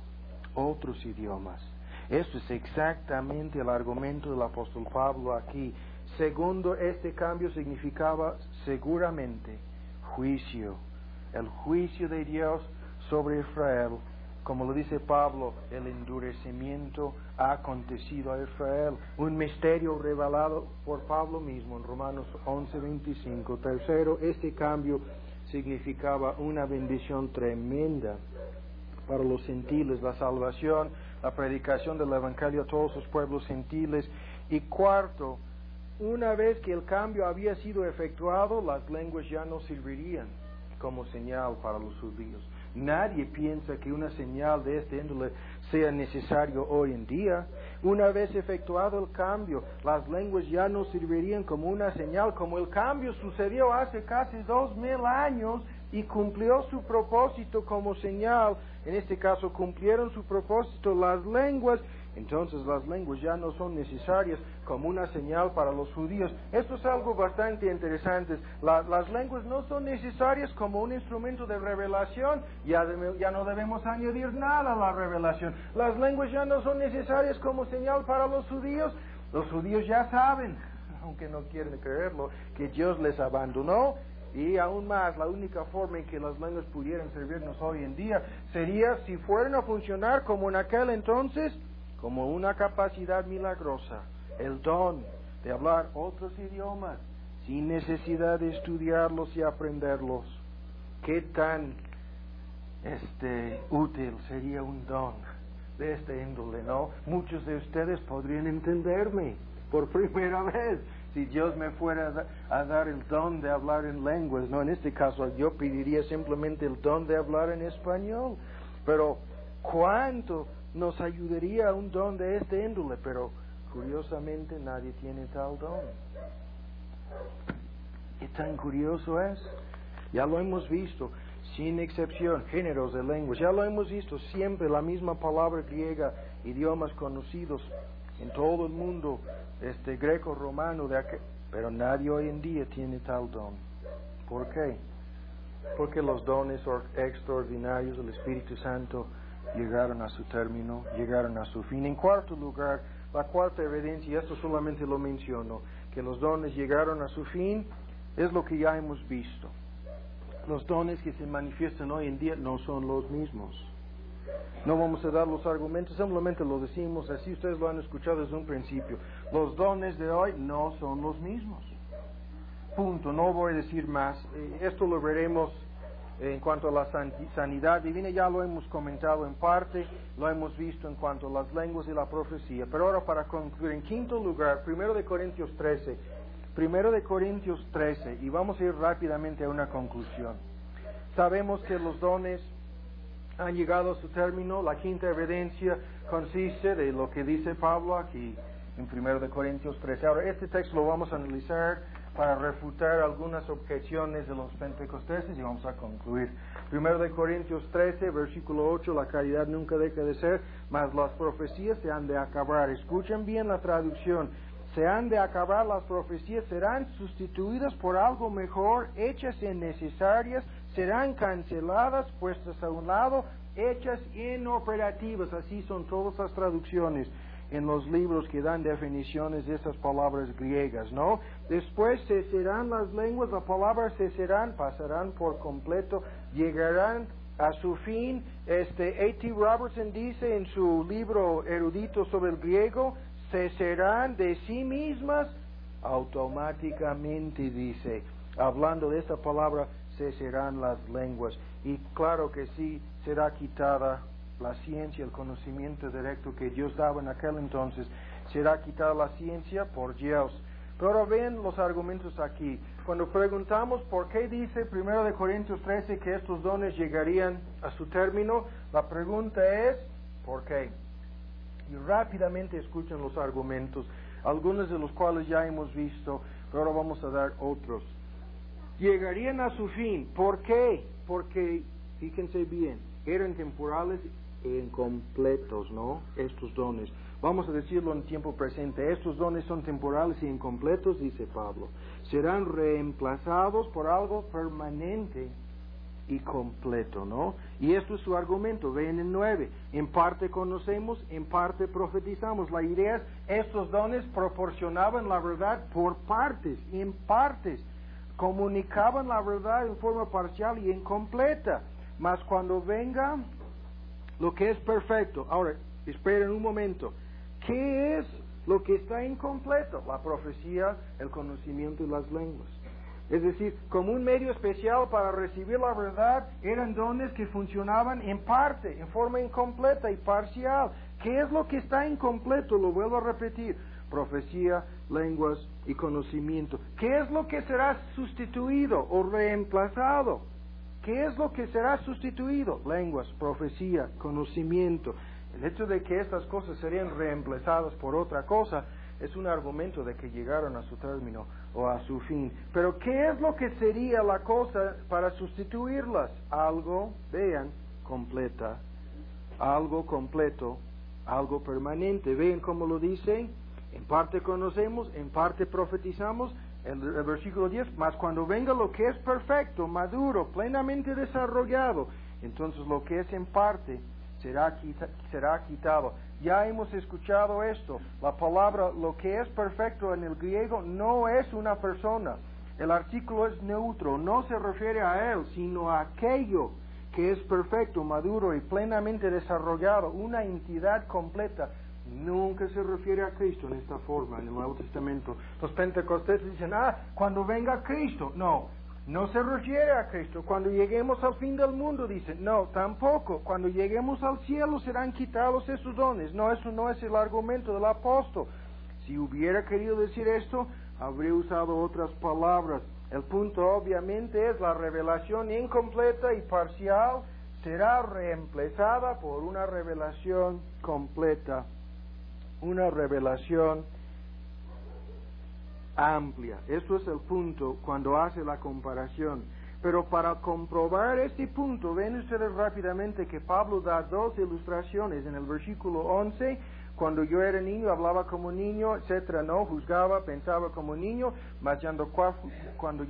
Otros idiomas. Eso es exactamente el argumento del apóstol Pablo aquí. Segundo, este cambio significaba seguramente juicio. El juicio de Dios sobre Israel. Como lo dice Pablo, el endurecimiento ha acontecido a Israel. Un misterio revelado por Pablo mismo en Romanos 11:25. Tercero, este cambio significaba una bendición tremenda para los gentiles, la salvación, la predicación del Evangelio a todos los pueblos gentiles. Y cuarto, una vez que el cambio había sido efectuado, las lenguas ya no servirían como señal para los judíos. Nadie piensa que una señal de este índole sea necesario hoy en día. Una vez efectuado el cambio, las lenguas ya no servirían como una señal, como el cambio sucedió hace casi 2000 años y cumplió su propósito como señal. En este caso cumplieron su propósito las lenguas. Entonces las lenguas ya no son necesarias como una señal para los judíos. Esto es algo bastante interesante. Las lenguas no son necesarias como un instrumento de revelación. Ya no debemos añadir nada a la revelación. Las lenguas ya no son necesarias como señal para los judíos. Los judíos ya saben, aunque no quieren creerlo, que Dios les abandonó. Y aún más, la única forma en que las lenguas pudieran servirnos hoy en día sería si fueran a funcionar como en aquel entonces, como una capacidad milagrosa, el don de hablar otros idiomas sin necesidad de estudiarlos y aprenderlos. ¿Qué tan útil sería un don de este índole, no? Muchos de ustedes podrían entenderme por primera vez si Dios me fuera a dar el don de hablar en lenguas, no, en este caso yo pediría simplemente el don de hablar en español, pero ¿cuánto nos ayudaría un don de este índole? Pero curiosamente nadie tiene tal don. ¿Qué tan curioso es? Ya lo hemos visto, sin excepción, géneros de lenguas, ya lo hemos visto, siempre la misma palabra griega, idiomas conocidos en todo el mundo, greco-romano, pero nadie hoy en día tiene tal don. ¿Por qué? Porque los dones extraordinarios del Espíritu Santo llegaron a su término, llegaron a su fin. En cuarto lugar, la cuarta evidencia, esto solamente lo menciono, que los dones llegaron a su fin, es lo que ya hemos visto. Los dones que se manifiestan hoy en día no son los mismos. No vamos a dar los argumentos, simplemente lo decimos así, ustedes lo han escuchado desde un principio. Los dones de hoy no son los mismos. Punto, no voy a decir más. Esto lo veremos en cuanto a la sanidad divina, ya lo hemos comentado en parte, lo hemos visto en cuanto a las lenguas y la profecía. Pero ahora para concluir, en quinto lugar, 1 de Corintios 13, y vamos a ir rápidamente a una conclusión. Sabemos que los dones han llegado a su término. La quinta evidencia consiste de lo que dice Pablo aquí en 1 de Corintios 13. Ahora, este texto lo vamos a analizar para refutar algunas objeciones de los pentecostales y vamos a concluir. 1 de Corintios 13, versículo 8, la caridad nunca deja de ser, mas las profecías se han de acabar. Escuchen bien la traducción. Se han de acabar las profecías, serán sustituidas por algo mejor, hechas innecesarias, serán canceladas, puestas a un lado, hechas inoperativas. Así son todas las traducciones en los libros que dan definiciones de esas palabras griegas, ¿no? Después cesarán las lenguas, la palabra cesarán, pasarán por completo, llegarán a su fin. A.T. Robertson dice en su libro erudito sobre el griego, cesarán de sí mismas automáticamente, dice, hablando de esta palabra, cesarán las lenguas. Y claro que sí, será quitada la ciencia, el conocimiento directo que Dios daba en aquel entonces, será quitada la ciencia por Dios. Pero ahora ven los argumentos aquí. Cuando preguntamos por qué dice 1 de Corintios 13 que estos dones llegarían a su término, la pregunta es, ¿por qué? Y rápidamente escuchen los argumentos, algunos de los cuales ya hemos visto, pero ahora vamos a dar otros. Llegarían a su fin. ¿Por qué? Porque, fíjense bien, eran temporales e incompletos, ¿no? Estos dones. Vamos a decirlo en tiempo presente. Estos dones son temporales e incompletos, dice Pablo. Serán reemplazados por algo permanente y completo, ¿no? Y esto es su argumento. Ven en 9. En parte conocemos, en parte profetizamos. La idea es, estos dones proporcionaban la verdad por partes, en partes. Comunicaban la verdad en forma parcial y incompleta. mas cuando venga lo que es perfecto. Ahora, esperen un momento. ¿Qué es lo que está incompleto? La profecía, el conocimiento y las lenguas. Es decir, como un medio especial para recibir la verdad, eran dones que funcionaban en parte, en forma incompleta y parcial. ¿Qué es lo que está incompleto? Lo vuelvo a repetir. Profecía, lenguas y conocimiento. ¿Qué es lo que será sustituido o reemplazado? ¿Qué es lo que será sustituido? Lenguas, profecía, conocimiento. El hecho de que estas cosas serían reemplazadas por otra cosa es un argumento de que llegaron a su término o a su fin. Pero ¿qué es lo que sería la cosa para sustituirlas? Algo, vean, completa, algo completo, algo permanente. ¿Ven cómo lo dice? En parte conocemos, en parte profetizamos. El versículo 10, mas cuando venga lo que es perfecto, maduro, plenamente desarrollado, entonces lo que es en parte será quitado. Ya hemos escuchado esto. La palabra lo que es perfecto en el griego no es una persona. El artículo es neutro, no se refiere a él, sino a aquello que es perfecto, maduro y plenamente desarrollado, una entidad completa. Nunca se refiere a Cristo en esta forma en el Nuevo Testamento. Los pentecostales dicen, cuando venga Cristo. No se refiere a Cristo. Cuando lleguemos al fin del mundo, dicen, no, tampoco. Cuando lleguemos al cielo serán quitados esos dones. No, eso no es el argumento del apóstol. Si hubiera querido decir esto, habría usado otras palabras. El punto obviamente es la revelación incompleta y parcial será reemplazada por una revelación completa, una revelación amplia. Eso es el punto cuando hace la comparación. Pero para comprobar este punto, ven ustedes rápidamente que Pablo da dos ilustraciones en el versículo 11. Cuando yo era niño, hablaba como niño, etcétera, no, juzgaba, pensaba como niño, mas cuando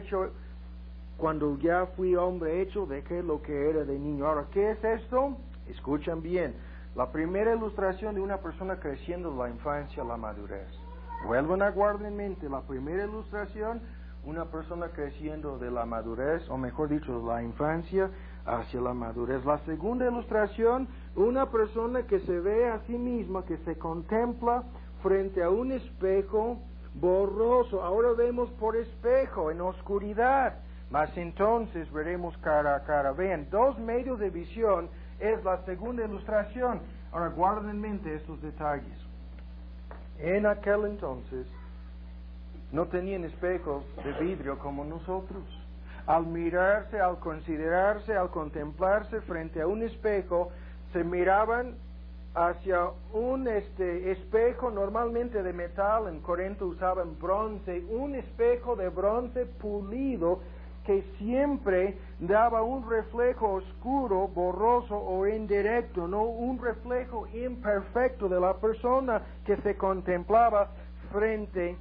ya fui hombre hecho, dejé lo que era de niño. Ahora, ¿qué es esto? Escuchan bien. La primera ilustración de una persona creciendo de la infancia a la madurez. Vuelvan a guardar en mente la primera ilustración, una persona creciendo de la madurez, o mejor dicho, de la infancia hacia la madurez. La segunda ilustración, una persona que se ve a sí misma, que se contempla frente a un espejo borroso. Ahora vemos por espejo, en oscuridad, mas entonces veremos cara a cara. Vean, dos medios de visión es la segunda ilustración. Ahora guarden en mente estos detalles. En aquel entonces no tenían espejos de vidrio como nosotros. Al mirarse, al considerarse, al contemplarse frente a un espejo, se miraban hacia un espejo normalmente de metal. En Corinto usaban bronce, un espejo de bronce pulido que siempre daba un reflejo oscuro, borroso o indirecto, no un reflejo imperfecto de la persona que se contemplaba frente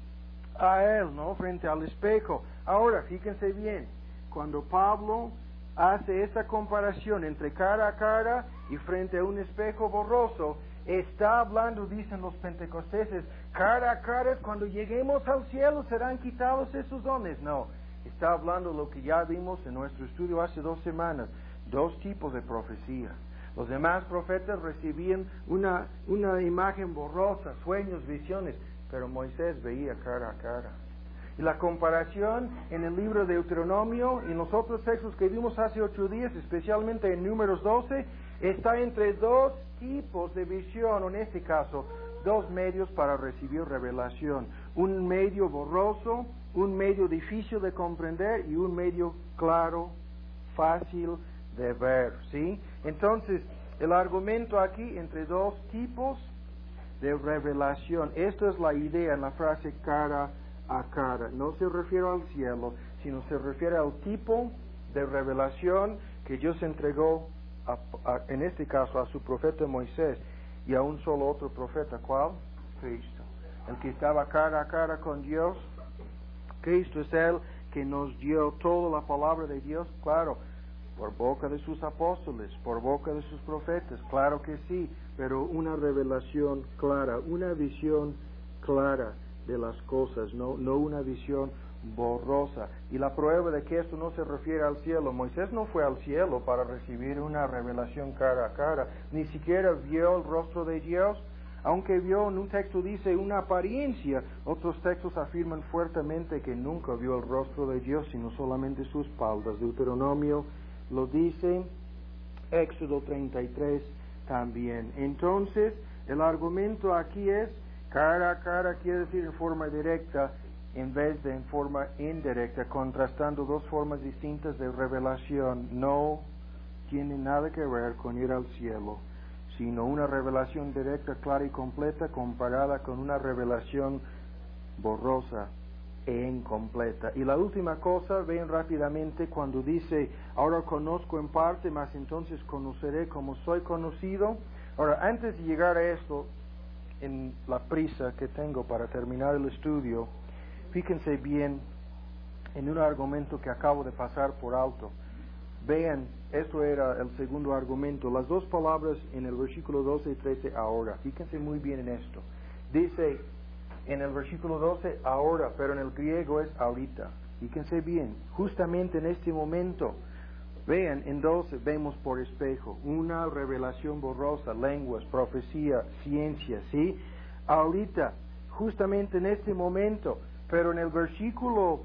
a él, ¿no? Frente al espejo. Ahora, fíjense bien, cuando Pablo hace esta comparación entre cara a cara y frente a un espejo borroso, está hablando, dicen los pentecosteses, cara a cara, cuando lleguemos al cielo serán quitados esos dones. No, está hablando lo que ya vimos en nuestro estudio hace 2 semanas, dos tipos de profecía. Los demás profetas recibían una imagen borrosa, sueños, visiones, pero Moisés veía cara a cara. Y la comparación en el libro de Deuteronomio y en los otros textos que vimos hace 8 días, especialmente en Números 12, está entre dos tipos de visión, o en este caso, dos medios para recibir revelación. Un medio borroso, un medio difícil de comprender y un medio claro, fácil de ver, ¿sí? Entonces, el argumento aquí entre dos tipos de revelación. Esto es la idea en la frase cara a cara. No se refiere al cielo, sino se refiere al tipo de revelación que Dios entregó, en este caso, a su profeta Moisés y a un solo otro profeta. ¿Cuál? Cristo. El que estaba cara a cara con Dios. Cristo es el que nos dio toda la palabra de Dios, claro, por boca de sus apóstoles, por boca de sus profetas, claro que sí, pero una revelación clara, una visión clara de las cosas, no una visión borrosa. Y la prueba de que esto no se refiere al cielo, Moisés no fue al cielo para recibir una revelación cara a cara, ni siquiera vio el rostro de Dios, aunque vio, en un texto dice una apariencia, otros textos afirman fuertemente que nunca vio el rostro de Dios, sino solamente sus espaldas. Deuteronomio lo dice, Éxodo 33 también. Entonces, el argumento aquí es cara a cara, quiere decir en forma directa, en vez de en forma indirecta, contrastando dos formas distintas de revelación. No tiene nada que ver con ir al cielo, sino una revelación directa, clara y completa, comparada con una revelación borrosa e incompleta. Y la última cosa, vean rápidamente cuando dice, ahora conozco en parte, mas entonces conoceré como soy conocido. Ahora, antes de llegar a esto, en la prisa que tengo para terminar el estudio, fíjense bien en un argumento que acabo de pasar por alto. Vean, esto era el segundo argumento, las dos palabras en el versículo 12 y 13, ahora. Fíjense muy bien en esto. Dice en el versículo 12, ahora, pero en el griego es ahorita. Fíjense bien, justamente en este momento. Vean, en 12 vemos por espejo una revelación borrosa, lenguas, profecía, ciencia, ¿sí? Ahorita, justamente en este momento. Pero en el versículo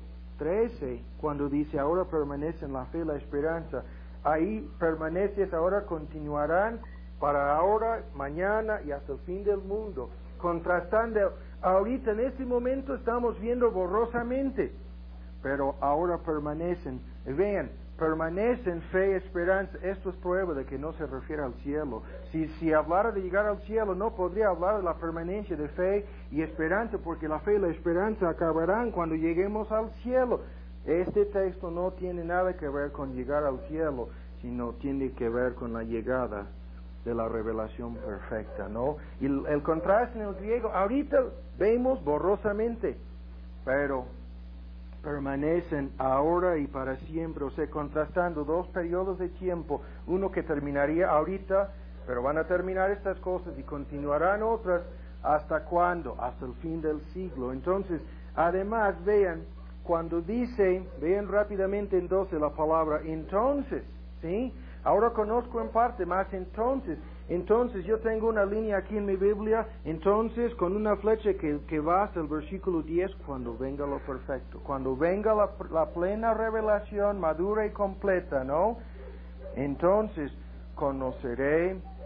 13, cuando dice, ahora permanece en la fe, la esperanza, ahí permaneces, ahora continuarán para ahora, mañana y hasta el fin del mundo. Contrastando, ahorita en este momento estamos viendo borrosamente, pero ahora permanecen. Vean, permanecen fe y esperanza. Esto es prueba de que no se refiere al cielo. Si hablara de llegar al cielo, no podría hablar de la permanencia de fe y esperanza, porque la fe y la esperanza acabarán cuando lleguemos al cielo. Este texto no tiene nada que ver con llegar al cielo, sino tiene que ver con la llegada de la revelación perfecta, ¿no? Y el contraste en el griego, ahorita vemos borrosamente, pero permanecen ahora y para siempre, o sea, contrastando dos periodos de tiempo, uno que terminaría ahorita, pero van a terminar estas cosas y continuarán otras, ¿hasta cuándo? Hasta el fin del siglo. Entonces, además, vean, cuando dice, vean rápidamente en 12 la palabra entonces, ¿sí? Ahora conozco en parte, más entonces yo tengo una línea aquí en mi Biblia, entonces con una flecha que va hasta el versículo 10, cuando venga lo perfecto, cuando venga la plena revelación madura y completa, ¿no? Entonces conoceré